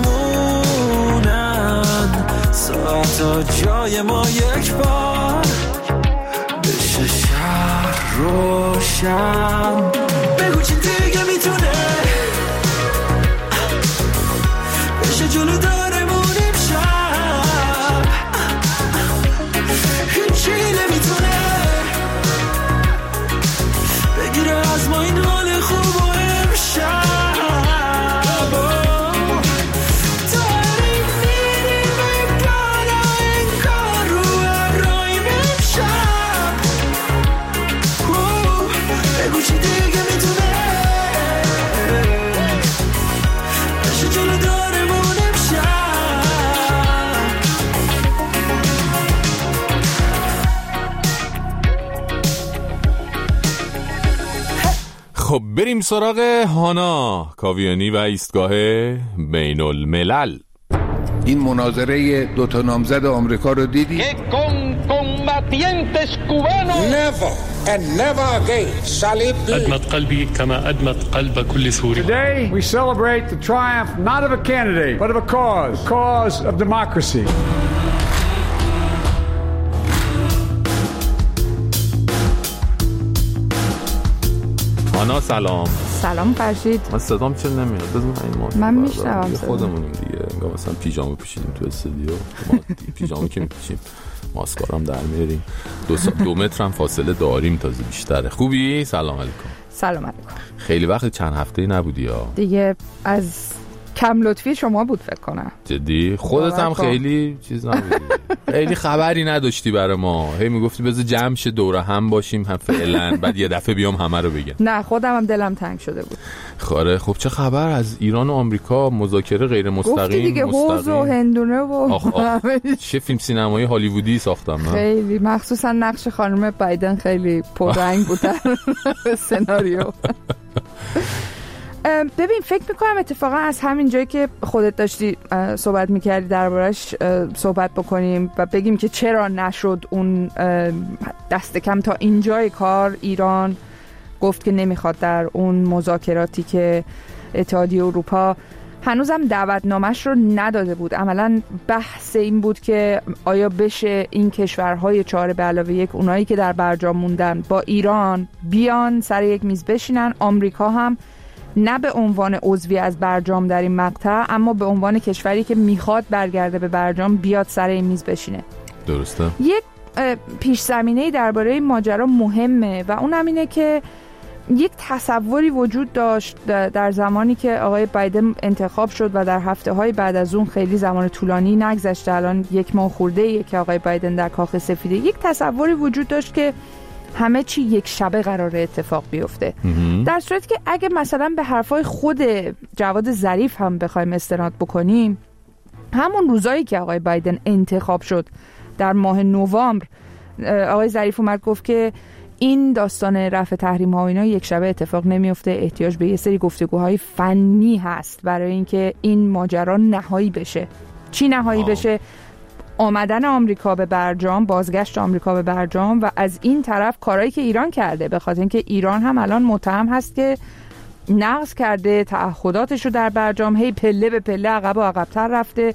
بمونن ساعتا جای ما یک بار، بشه شهر روشن، بگو چی دیگه میتونه بشه جلو دارمونیم شب، هیچی نمیتونه بگیره از ما این حال خوب و امشب، داریم میریم بالا انگار، خب بریم سراغ هانا کاویانی و ایستگاه بین الملل. این مناظره دو تا نامزد آمریکا رو دیدی؟ Never and never again shall it be. أدمت قلبي كما أدمت قلب كل سوري. Today we celebrate the triumph not of a candidate but of a cause, the cause of democracy. هانا سلام. سلام فرشید. من صدام چرا نمیاد؟ بذار من این من میشنوم خودمونیم دیگه. انگار مثلا پیژامه پوشیدیم تو استودیو. ما پیژامه که میپوشیم ماسکارام در میاریم. دو, دو متر هم فاصله داریم تازه بیشتره. خوبی؟ سلام علیکم. سلام علیکم. خیلی وقت چند هفته‌ای نبودی ها. دیگه از کم لطفی شما بود فکر کنم. جدی؟ خودت هم خیلی چیز نبودی. خیلی خبری نداشتی برای ما. هی میگفتی بذار جمع شه دوره هم باشیم هم فعلا، بعد یه دفعه بیام همه رو بگم. نه خودم هم دلم تنگ شده بود. خاره. خب چه خبر از ایران و آمریکا؟ مذاکره غیر مستقیم. گفتی دیگه حوض و هندونه و آخ آخ. چه فیلم سینمایی هالیوودی ساختم نه؟ خیلی مخصوصا نقش خانم بایدن خیلی پررنگ بود در سناریو. ببین فکر میکنم اتفاقا از همین جایی که خودت داشتی صحبت میکردی دربارش صحبت بکنیم و بگیم که چرا نشد اون دست کم تا اینجای کار. ایران گفت که نمیخواد در اون مذاکراتی که اتحادیه اروپا هنوزم دعوتنامش رو نداده بود. عملا بحث این بود که آیا بشه این کشورهای چهار به علاوه یک، اونایی که در برجام موندن، با ایران بیان سر یک میز بشینن. آمریکا هم نه به عنوان عضوی از برجام در این مقطع، اما به عنوان کشوری که میخواد برگرده به برجام بیاد سر این میز بشینه. درسته. یک پیش زمینه درباره ماجرا مهمه و اون هم اینه که یک تصوری وجود داشت در زمانی که آقای بایدن انتخاب شد و در هفته‌های بعد از اون خیلی زمان طولانی نگذشته، الان یک ماه خورده که آقای بایدن در کاخ سفیده، یک تصوری وجود داشت که همه چی یک شبه قراره اتفاق بیفته. در صورتی که اگه مثلا به حرفای خود جواد ظریف هم بخوایم استناد بکنیم، همون روزایی که آقای بایدن انتخاب شد در ماه نوامبر، آقای ظریف اومد گفت که این داستان رفع تحریم ها و اینا یک شبه اتفاق نمیفته، احتیاج به یه سری گفتگوهای فنی هست برای اینکه این ماجرا نهایی بشه. چی نهایی آه. بشه؟ آمدن آمریکا به برجام، بازگشت آمریکا به برجام و از این طرف کارهایی که ایران کرده، به خاطر اینکه ایران هم الان متهم هست که نقض کرده تعهداتش رو در برجام، هی پله به پله عقب و عقب‌تر رفته،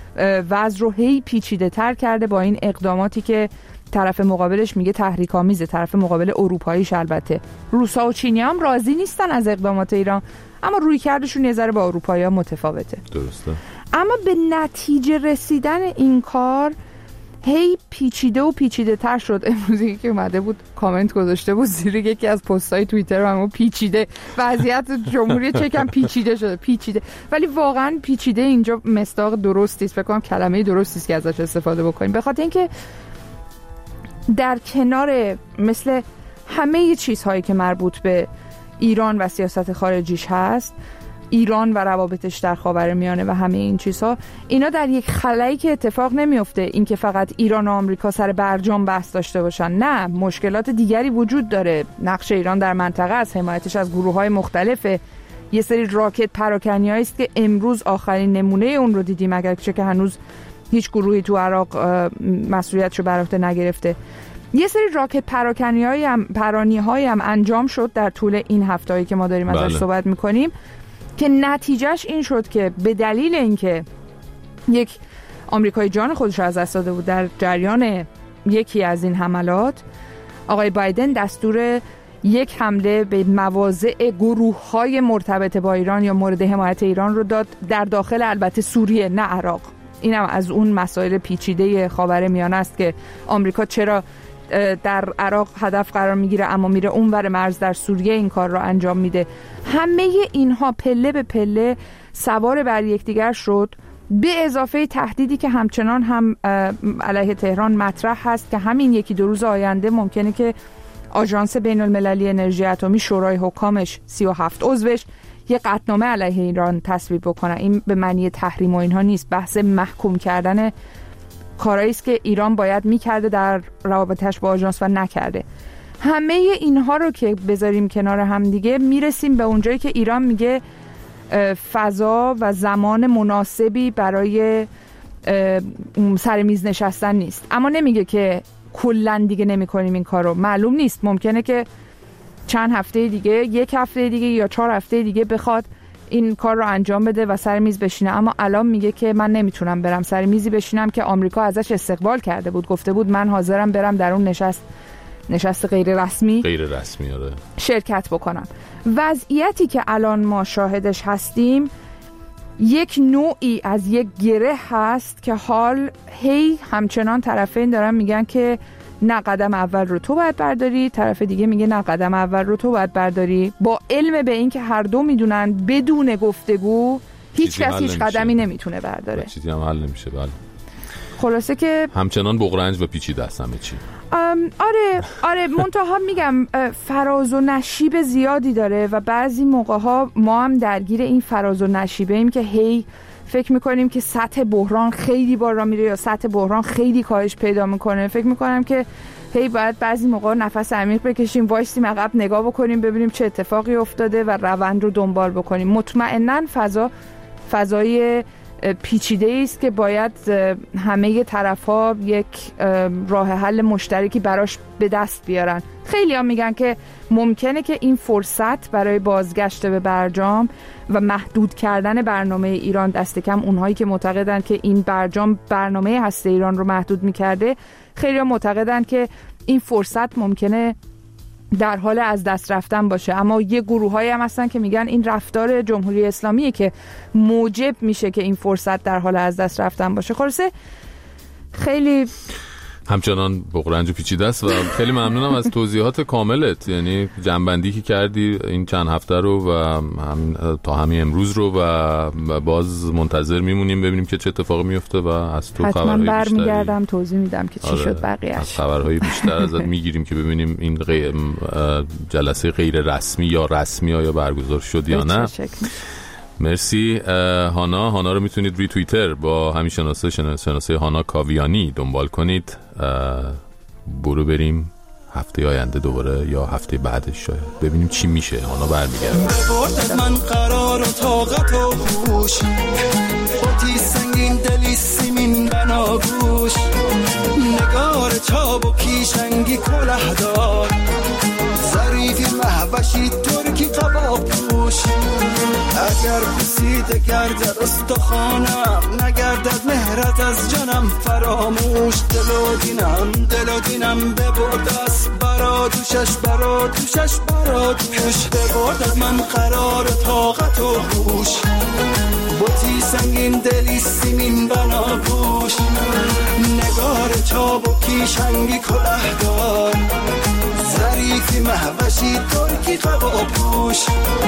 وضع رو هی پیچیده تر کرده با این اقداماتی که طرف مقابلش میگه تحریک‌آمیزه، طرف مقابل اروپاییش. البته روسا و چینی هم راضی نیستن از اقدامات ایران، اما روی کردشون یه ذره با اروپایی‌ها متفاوته. درسته. اما به نتیجه رسیدن این کار هی پیچیده و پیچیده تر شد. امروزی که اومده بود کامنت گذاشته بود زیر یکی از پست‌های توییتر همون پیچیده، وضعیت جمهوری چک هم پیچیده شده. پیچیده، ولی واقعا پیچیده اینجا مصداق درستی است، فکر کنم کلمه درستی است که ازش استفاده بکنیم، به خاطر اینکه در کنار مثل همه چیزهایی که مربوط به ایران و سیاست خارجیش هست، ایران و روابطش در خاورمیانه و همه این چیزها، اینا در یک خلایی که اتفاق نمیفته اینکه فقط ایران و آمریکا سر برجام بحث داشته باشن. نه، مشکلات دیگری وجود داره. نقش ایران در منطقه است، حمایتش از گروه‌های مختلفه، یه سری راکت پراکنی‌هایی است که امروز آخرین نمونه اون رو دیدیم، اگرچه که هنوز هیچ گروهی تو عراق مسئولیتشو بر عهده نگرفته. یه سری راکت پراکنی‌هایی هم پرانی‌هایی هم انجام شد در طول این هفته‌ای که ما داریم ازش بله. صحبت می‌کنیم، که نتیجهش این شد که به دلیل اینکه یک آمریکایی جان خودش رو از دست داده بود در جریان یکی از این حملات، آقای بایدن دستور یک حمله به مواضع گروه‌های مرتبط با ایران یا مورد حمایت ایران رو داد، در داخل البته سوریه نه عراق. اینم از اون مسائل پیچیده خاورمیانه است که آمریکا چرا در عراق هدف قرار میگیره اما میره اونور مرز در سوریه این کار رو انجام میده. همه اینها پله به پله سوار بر یکدیگر شد، به اضافه تهدیدی که همچنان هم علیه تهران مطرح هست که همین یکی دو روز آینده ممکنه که آژانس بین المللی انرژی اتمی، شورای حکامش سی و هفت عضوش یه قطعنامه علیه ایران تصویب بکنن. این به معنی تحریم و اینها نیست، بحث محکوم کردن کارهایی است که ایران باید میکرده در روابطش با آژانس و نکرده. همه اینها رو که بذاریم کنار هم دیگه میرسیم به اونجایی که ایران میگه فضا و زمان مناسبی برای سر میز نشستن نیست، اما نمیگه که کلا دیگه نمی کنیم این کارو. معلوم نیست، ممکنه که چند هفته دیگه، یک هفته دیگه یا چهار هفته دیگه بخواد این کار رو انجام بده و سر میز بشینه، اما الان میگه که من نمیتونم برم سر میزی بشینم که آمریکا ازش استقبال کرده بود، گفته بود من حاضرم برم در اون نشست نشست غیر رسمی غیر رسمی آره شرکت بکنم. وضعیتی که الان ما شاهدش هستیم یک نوعی از یک گره هست که حال هی همچنان طرفین دارن میگن که نه قدم اول رو تو باید برداری، طرف دیگه میگه نه قدم اول رو تو باید برداری، با علم به این که هر دو میدونن بدون گفتگو هیچ کس هیچ قدمی نمیتونه برداره، چیزی هم حل نمیشه. بله خلاصه که همچنان بغرنج و پیچیده است همه چی. آره آره منتها میگم فراز و نشیب زیادی داره و بعضی موقع ها ما هم درگیر این فراز و نشیبه ایم که هی فکر میکنیم که سطح بحران خیلی بالا میره یا سطح بحران خیلی کاهش پیدا میکنه. فکر میکنم که هی باید بعضی موقع نفس عمیق بکشیم، وایسیم عقب نگاه بکنیم ببینیم چه اتفاقی افتاده و روند رو دنبال بکنیم. مطمئناً فضا فضای پیچیده است که باید همه طرف‌ها یک راه حل مشترکی براش به دست بیارن. خیلی ها میگن که ممکنه که این فرصت برای بازگشت به برجام و محدود کردن برنامه ایران، دست کم اونهایی که معتقدن که این برجام برنامه هسته ایران رو محدود میکرده، خیلی ها معتقدن که این فرصت ممکنه در حال از دست رفتن باشه. اما یه گروه‌هایی هم هستن که میگن این رفتار جمهوری اسلامیه که موجب میشه که این فرصت در حال از دست رفتن باشه. خلاصه خیلی همچنان بغرنج و پیچیده است و خیلی ممنونم از توضیحات کاملت، یعنی جنبندی که کردی این چند هفته رو و هم تا همین امروز رو و باز منتظر میمونیم ببینیم که چه اتفاقی میفته و از تو خبرهای بیشتری برمیگردم توضیح میدم که چی آره شد بقیه‌اش. از خبرهای بیشتر ازت میگیریم که ببینیم این غیر جلسه غیر رسمی یا رسمی آیا برگزار شد یا نه. مرسی هانا. هانا رو میتونید روی توییتر با همین شناسه شناسه هانا کاویانی دنبال کنید. برو بریم هفته آینده دوباره یا هفته بعدش شاید ببینیم چی میشه. هانا برمیگرده. ببرد من قرار و طاقت و هوش، خودی سنگین دلی سیمین بناگوش، نگار چاب و کیشنگی کله دار، ظریفی محوشی ترکی قباب پوش، اگر پوسیده گردد استخوانم، نگردد مهرت از جانم فراموش، دلو دینم دلو دینم ببرد از برا دوشش برا دوشش برا دوش، ببرد من قرار طاقت و هوش، بوتی سنگین دلی سیمین بناگوش، نگار چاب و کیشنگی کله دار، ظریفی محوشی ترکی قبا پوش.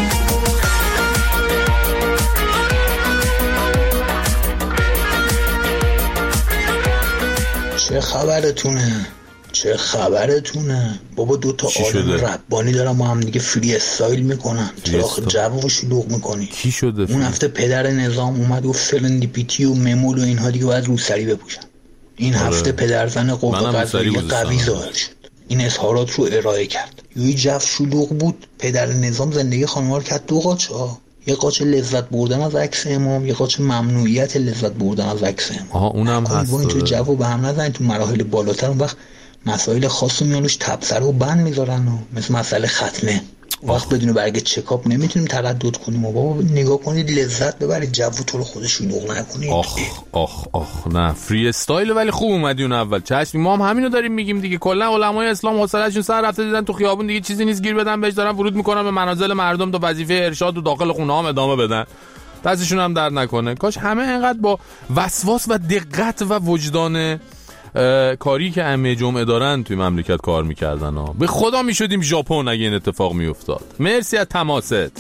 چه خبرتونه؟ چه خبرتونه؟ بابا دو تا آدم ربانی دارن با هم دیگه فری استایل میکنن. چرا جو و شلوغ میکنی؟ کی شده؟ اون هفته پدر نظام اومد و سرندیپیتی و ممول و اینها دیگه باید روسری بپوشن. این آره. هفته پدرزن قوه قضاییه قوی ظاهر شد. این اظهارات رو ارائه کرد. یوی جو شلوغ بود. پدر نظام زندگی خانم‌ها رو کرد دو قاچ ها. یه قاچ لذت بردن از عکس امام، یه قاچ ممنوعیت لذت بردن از عکس امام. آها اونم هست. با اینجور جو به هم نزنید تو مراحل بالاتر اون وقت مسائل خاص رو میانوش تبصره و بند میذارن و مثل مسئله ختنه وقت بدون برگ چکاپ نمیتونیم تردد کنیم و بابا نگاه کنید لذت ببرید، جو تو رو خودش شلوغ نکنید. آخ آخ آخ نه فری استایل ولی خوب اومدی اون اول. چشم ما هم همینو داریم میگیم دیگه. کلا علمای اسلام حوصله‌شون سر رفته، دیدن تو خیابون دیگه چیزی نیست گیر بدن بهش، دارن ورود میکنن به منازل مردم تا وظیفه ارشاد و داخل خونه هم ادامه بدن. دستشون هم درد نکنه. کاش همه اینقدر با وسواس و دقت و وجدان کاری که همه جمعه دارن توی مملکت کار میکردن ها. به خدا میشدیم ژاپن اگه این اتفاق میافتاد. مرسی از تماست.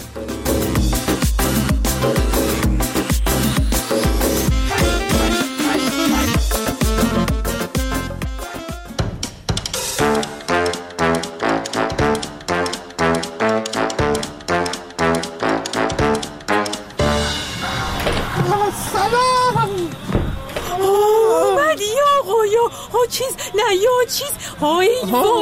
چیز نه یا چیز های وای ها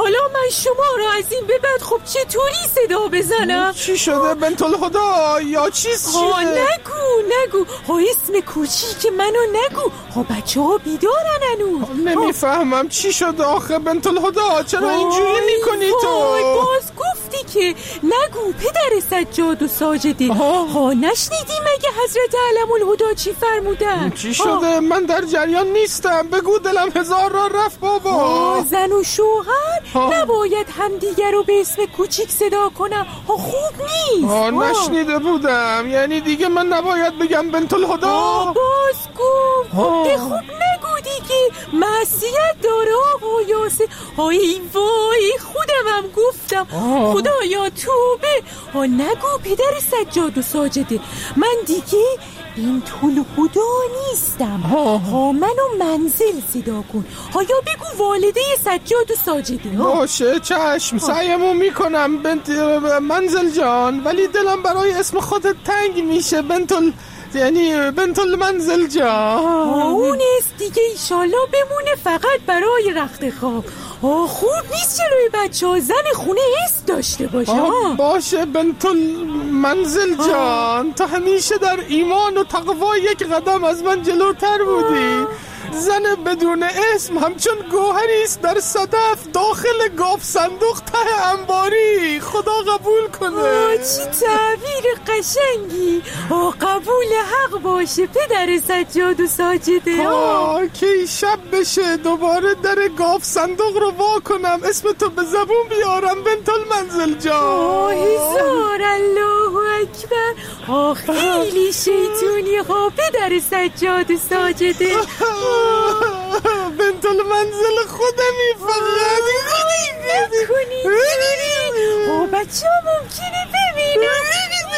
حالا من شما را از این به بعد خب چطوری صدا بزنم؟ چی شده بنت الهدا یا چیز شده؟ ها نگو نگو ها اسم کوچیک منو نگو ها بچه ها بیدارن هنوز. نمیفهمم چی شده آخه بنت الهدا چرا اینجوری میکنی تو؟ باز گفتی که نگو پدر سجاد و ساجده. ها نشنیدی مگه حضرت علم الهدا چی فرمودن؟ چی شده؟ من در جریان نیستم بگو دلم هزار را رفت بابا. زن و شوهر ها. نباید همدیگر رو به اسم کوچیک صدا کنم ها خوب نیست. ها نشنیده بودم یعنی دیگه من نباید بگم بنت الهدا؟ باز گفت خب خوب نگو دیگه معصیت داره آقا یاسر. های وای خودم هم گفتم خدایا توبه. ها نگو پدر سجاد و ساجده من دیگه این طول خدا نیستم. ها ها منو منزل صدا کن ها یا بگو والده سجاد و ساجده. ها باشه چشم سعیمو میکنم بنت منزل جان ولی دلم برای اسم خودت تنگ میشه بنت ال... یعنی بنت المنزل جان. اون است دیگه ایشالله بمونه فقط برای رخت خواب. آه خوب نیست جلوی بچه ها زن خونه است داشته باشه. آه باشه بنت المنزل جان تو همیشه در ایمان و تقوا یک قدم از من جلوتر بودی. زن بدون اسم همچون گوهری است در صدف داخل گاف صندوق ته انباری. خدا قبول کنه. آه چی تعبیر قشنگی. آه قبول حق باشه پدر سجاد و ساجده. آه کی شب بشه دوباره در گاف صندوق رو وا کنم اسم تو به زبون بیارم بنت المنزل جان. آه هزار الله اکبر. آه خیلی شیطونی ها پدر سجاد و ساجده. بنت المنزل خودمی فقط نکنی نکنی او بچه ها ممکنه ببینم.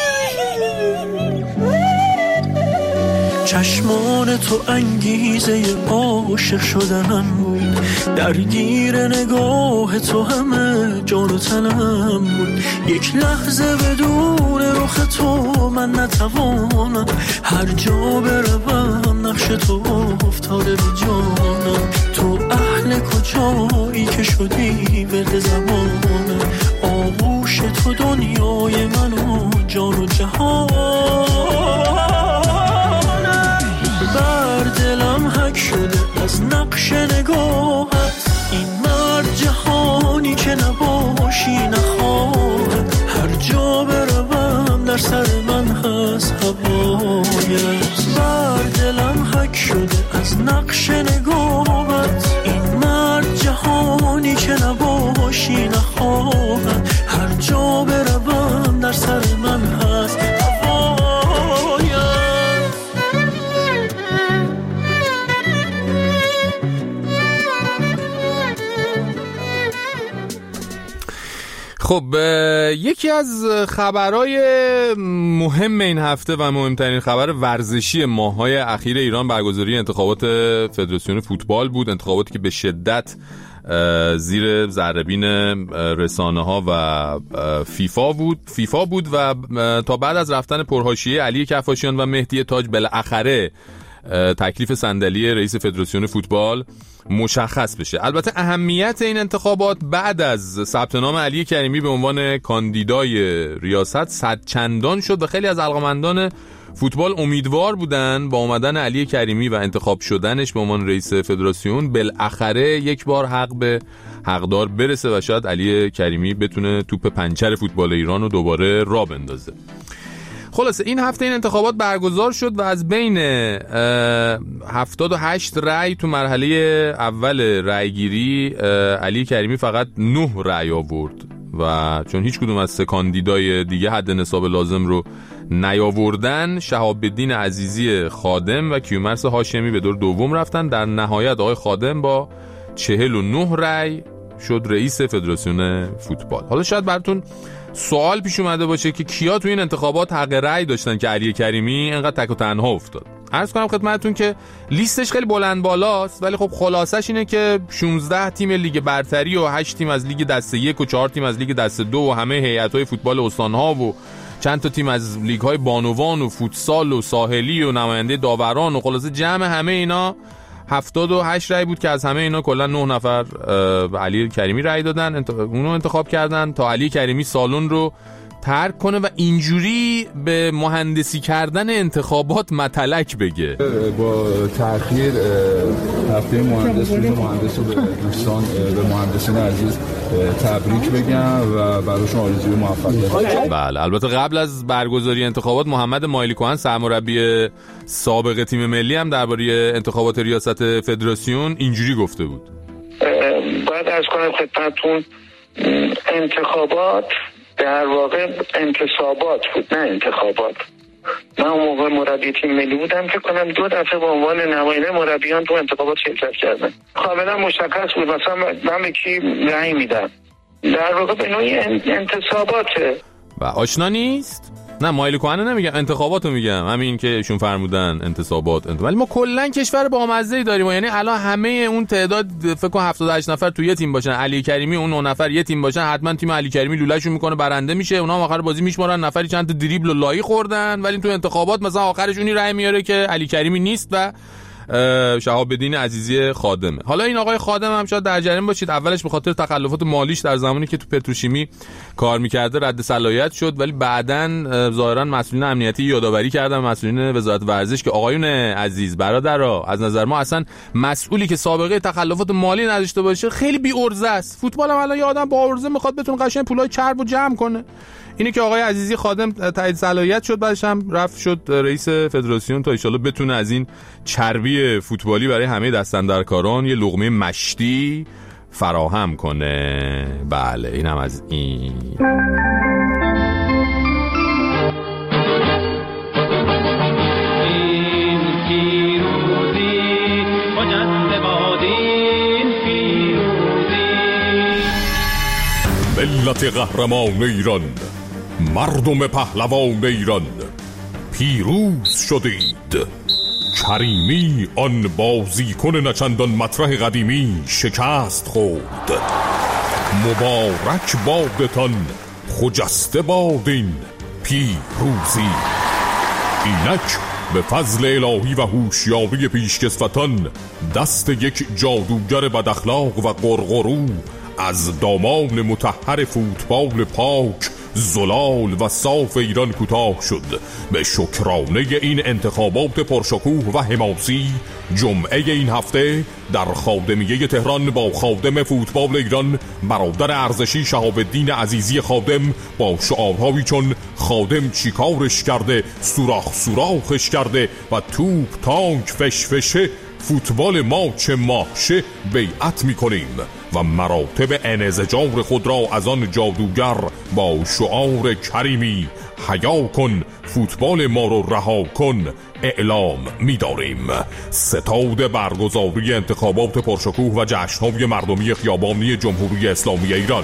چشمان تو انگیزه عاشق شدنم بود درگیر نگاه تو همه جان و تنم بود. یک لحظه بدون رخ تو من نتوانم هر جا بروم نقش تو افتاده به جانم. تو اهل کجایی که شدی ورد زمانم آغوش تو دنیای من و جان و جهان. بر دلم حک شده از نقش نگاهت این مرد جهانی که نباشی نخواهد هر جا بروم در سر من هست هوایت. بر دلم حک شده از نقش نگاهت این مرد جهانی که نباشی نخواهد هر جا بروم در سر من هست هوایت. خب یکی از خبرهای مهم این هفته و مهمترین خبر ورزشی ماه‌های اخیر ایران برگزاری انتخابات فدراسیون فوتبال بود. انتخاباتی که به شدت زیر ذره‌بین رسانه‌ها و فیفا بود فیفا بود و تا بعد از رفتن پرحاشیه علی کفاشیان و مهدی تاج بالاخره تکلیف صندلی رئیس فدراسیون فوتبال مشخص بشه. البته اهمیت این انتخابات بعد از ثبت نام علی کریمی به عنوان کاندیدای ریاست صد چندان شد و خیلی از علاقه‌مندان فوتبال امیدوار بودن با اومدن علی کریمی و انتخاب شدنش به عنوان رئیس فدراسیون بالاخره یک بار حق به حقدار برسه و شاید علی کریمی بتونه توپ پنچر فوتبال ایران رو دوباره راه بندازه. خلاصه این هفته این انتخابات برگزار شد و از بین هفتاد و هشت رأی تو مرحله اول رأیگیری علی کریمی فقط نه رأی آورد و چون هیچ کدوم از سه کاندیدای دیگه حد نصاب لازم رو نیاوردن شهاب الدین عزیزی خادم و کیومرث هاشمی به دور دوم رفتن. در نهایت آقای خادم با چهل و نه رأی شد رئیس فدراسیون فوتبال. حالا شاید براتون سوال پیش اومده باشه که کیا تو این انتخابات حق رأی داشتن که علی کریمی اینقدر تک و تنها افتاد. عرض کنم خدمتتون که لیستش خیلی بلند بالاست ولی خب خلاصش اینه که شانزده تیم لیگ برتری و هشت تیم از لیگ دسته یک و چهار تیم از لیگ دسته دو و همه هیئت‌های فوتبال استان‌ها و چند تا تیم از لیگ‌های بانوان و فوتسال و ساحلی و نماینده داوران و خلاصه جمع همه اینا هفتاد و هشت رأی بود که از همه اینا کلا نه نفر به علی کریمی رأی دادن، انت... اونو انتخاب کردن تا علی کریمی سالن رو ترک کنه و اینجوری به مهندسی کردن انتخابات متلک بگه. با تأخیر هفته مهندس روز مهندس رو به دوستان، به مهندسین عزیز تبریک بگم و براشون آرزوی موفقیت. بله، البته قبل از برگزاری انتخابات محمد مایلی کهن سرمربی سابق تیم ملی هم درباره انتخابات ریاست فدراسیون اینجوری گفته بود. باید از کنم خدمتتون انتخابات در واقع انتصابات بود نه انتخابات. من اون موقع مربی تیم ملی بودم که کنم دو دفعه به عنوان نماینده مربیان تو انتخابات شرکت کردم. کاملا مشخص بود مثلا من به کی رأی میدم. در واقع به نوعی انتصاباته. و آشنا نیست؟ نه مایل کهنه نمیگم، انتخاباتو میگم، همین که ایشون فرمودن انتصابات. انت... ولی ما کلا کشور بامزه‌ای داریم، یعنی الان همه اون تعداد فکر کنم هفتاد و هشت نفر تو یه تیم باشن، علی کریمی اون نه نفر یه تیم باشن، حتما تیم علی کریمی لولهشون میکنه برنده میشه، اونا آخر بازی میشمارن نفری چند تا دریبل و لایی خوردن، ولی تو انتخابات مثلا آخرش اونی رأی میاره که علی کریمی نیست و شهاب‌الدین عزیزی خادمه. حالا این آقای خادم هم شاید در جریان باشید، اولش به خاطر تخلفات مالیش در زمانی که تو پتروشیمی کار میکرده رد صلاحیت شد، ولی بعداً ظاهراً مسئولین امنیتی یادآوری کردن، مسئولین وزارت ورزش که آقایون عزیز برادرها، از نظر ما اصلا مسئولی که سابقه تخلفات مالی نداشته باشه خیلی بی ارزه است. فوتبال هم الان یه آدم با ارزه میخواد بتونه قشنگ پولای چرب و جمع کنه. اینی که آقای عزیزی خادم تایید صلاحیت شد، بعدش هم رفت شد رئیس فدراسیون تا ان شاءالله بتونه از این چربی فوتبالی برای همه دستاندرکاران یه لقمه مشتی فراهم کنه. بله اینم از این. ملت قهرمان ایران، مردم پهلوان ایران، پیروز شدید. کریمی آن بازیکن نچندان مطرح قدیمی شکست خورد. مبارک بادتان خجسته بادین پیروزی. اینک به فضل الهی و هوشیاری پیشکسوتان دست یک جادوگر بداخلاق و قرقرو از دامان مطهر فوتبال پاک زلال و صاف ایران کوتاه شد. به شکرانه این انتخابات پرشکوه و حماسی، جمعه این هفته در خادمیه تهران با خادم فوتبال ایران برادر ارزشی شهاب‌الدین عزیزی خادم با شعارهایی چون خادم چیکارش کرده، سوراخ سوراخش کرده و توپ تانک فشفشه، فوتبال ما چه ماشه بیعت میکنیم و مراتب انزجار خود را از آن جادوگر با شعار کریمی حیا کن فوتبال ما رو رها کن اعلام می‌داریم. ستاد برگزاری انتخابات پرشکوه و جشن‌های مردمی خیابانی جمهوری اسلامی ایران.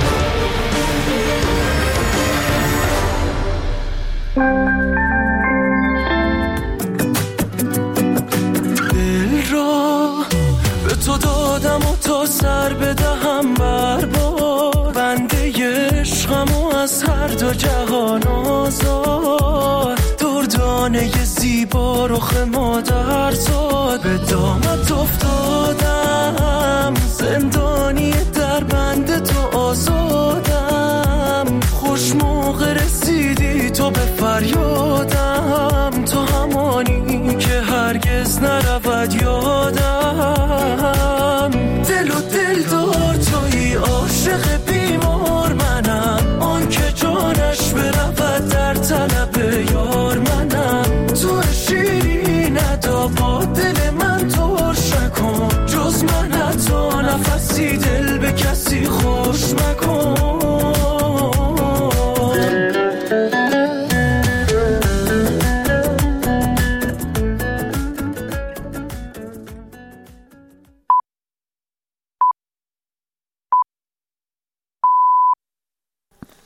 تو دادم و تا سر بدهم بر بار بنده عشقم و از هر دو جهان آزاد دردانه زیبا رخ مادر زاد به دامت افتادم زندانی در بند تو آزادم خوش موقع رسیدی تو به فریادم تو همانی که هرگز نرود یادم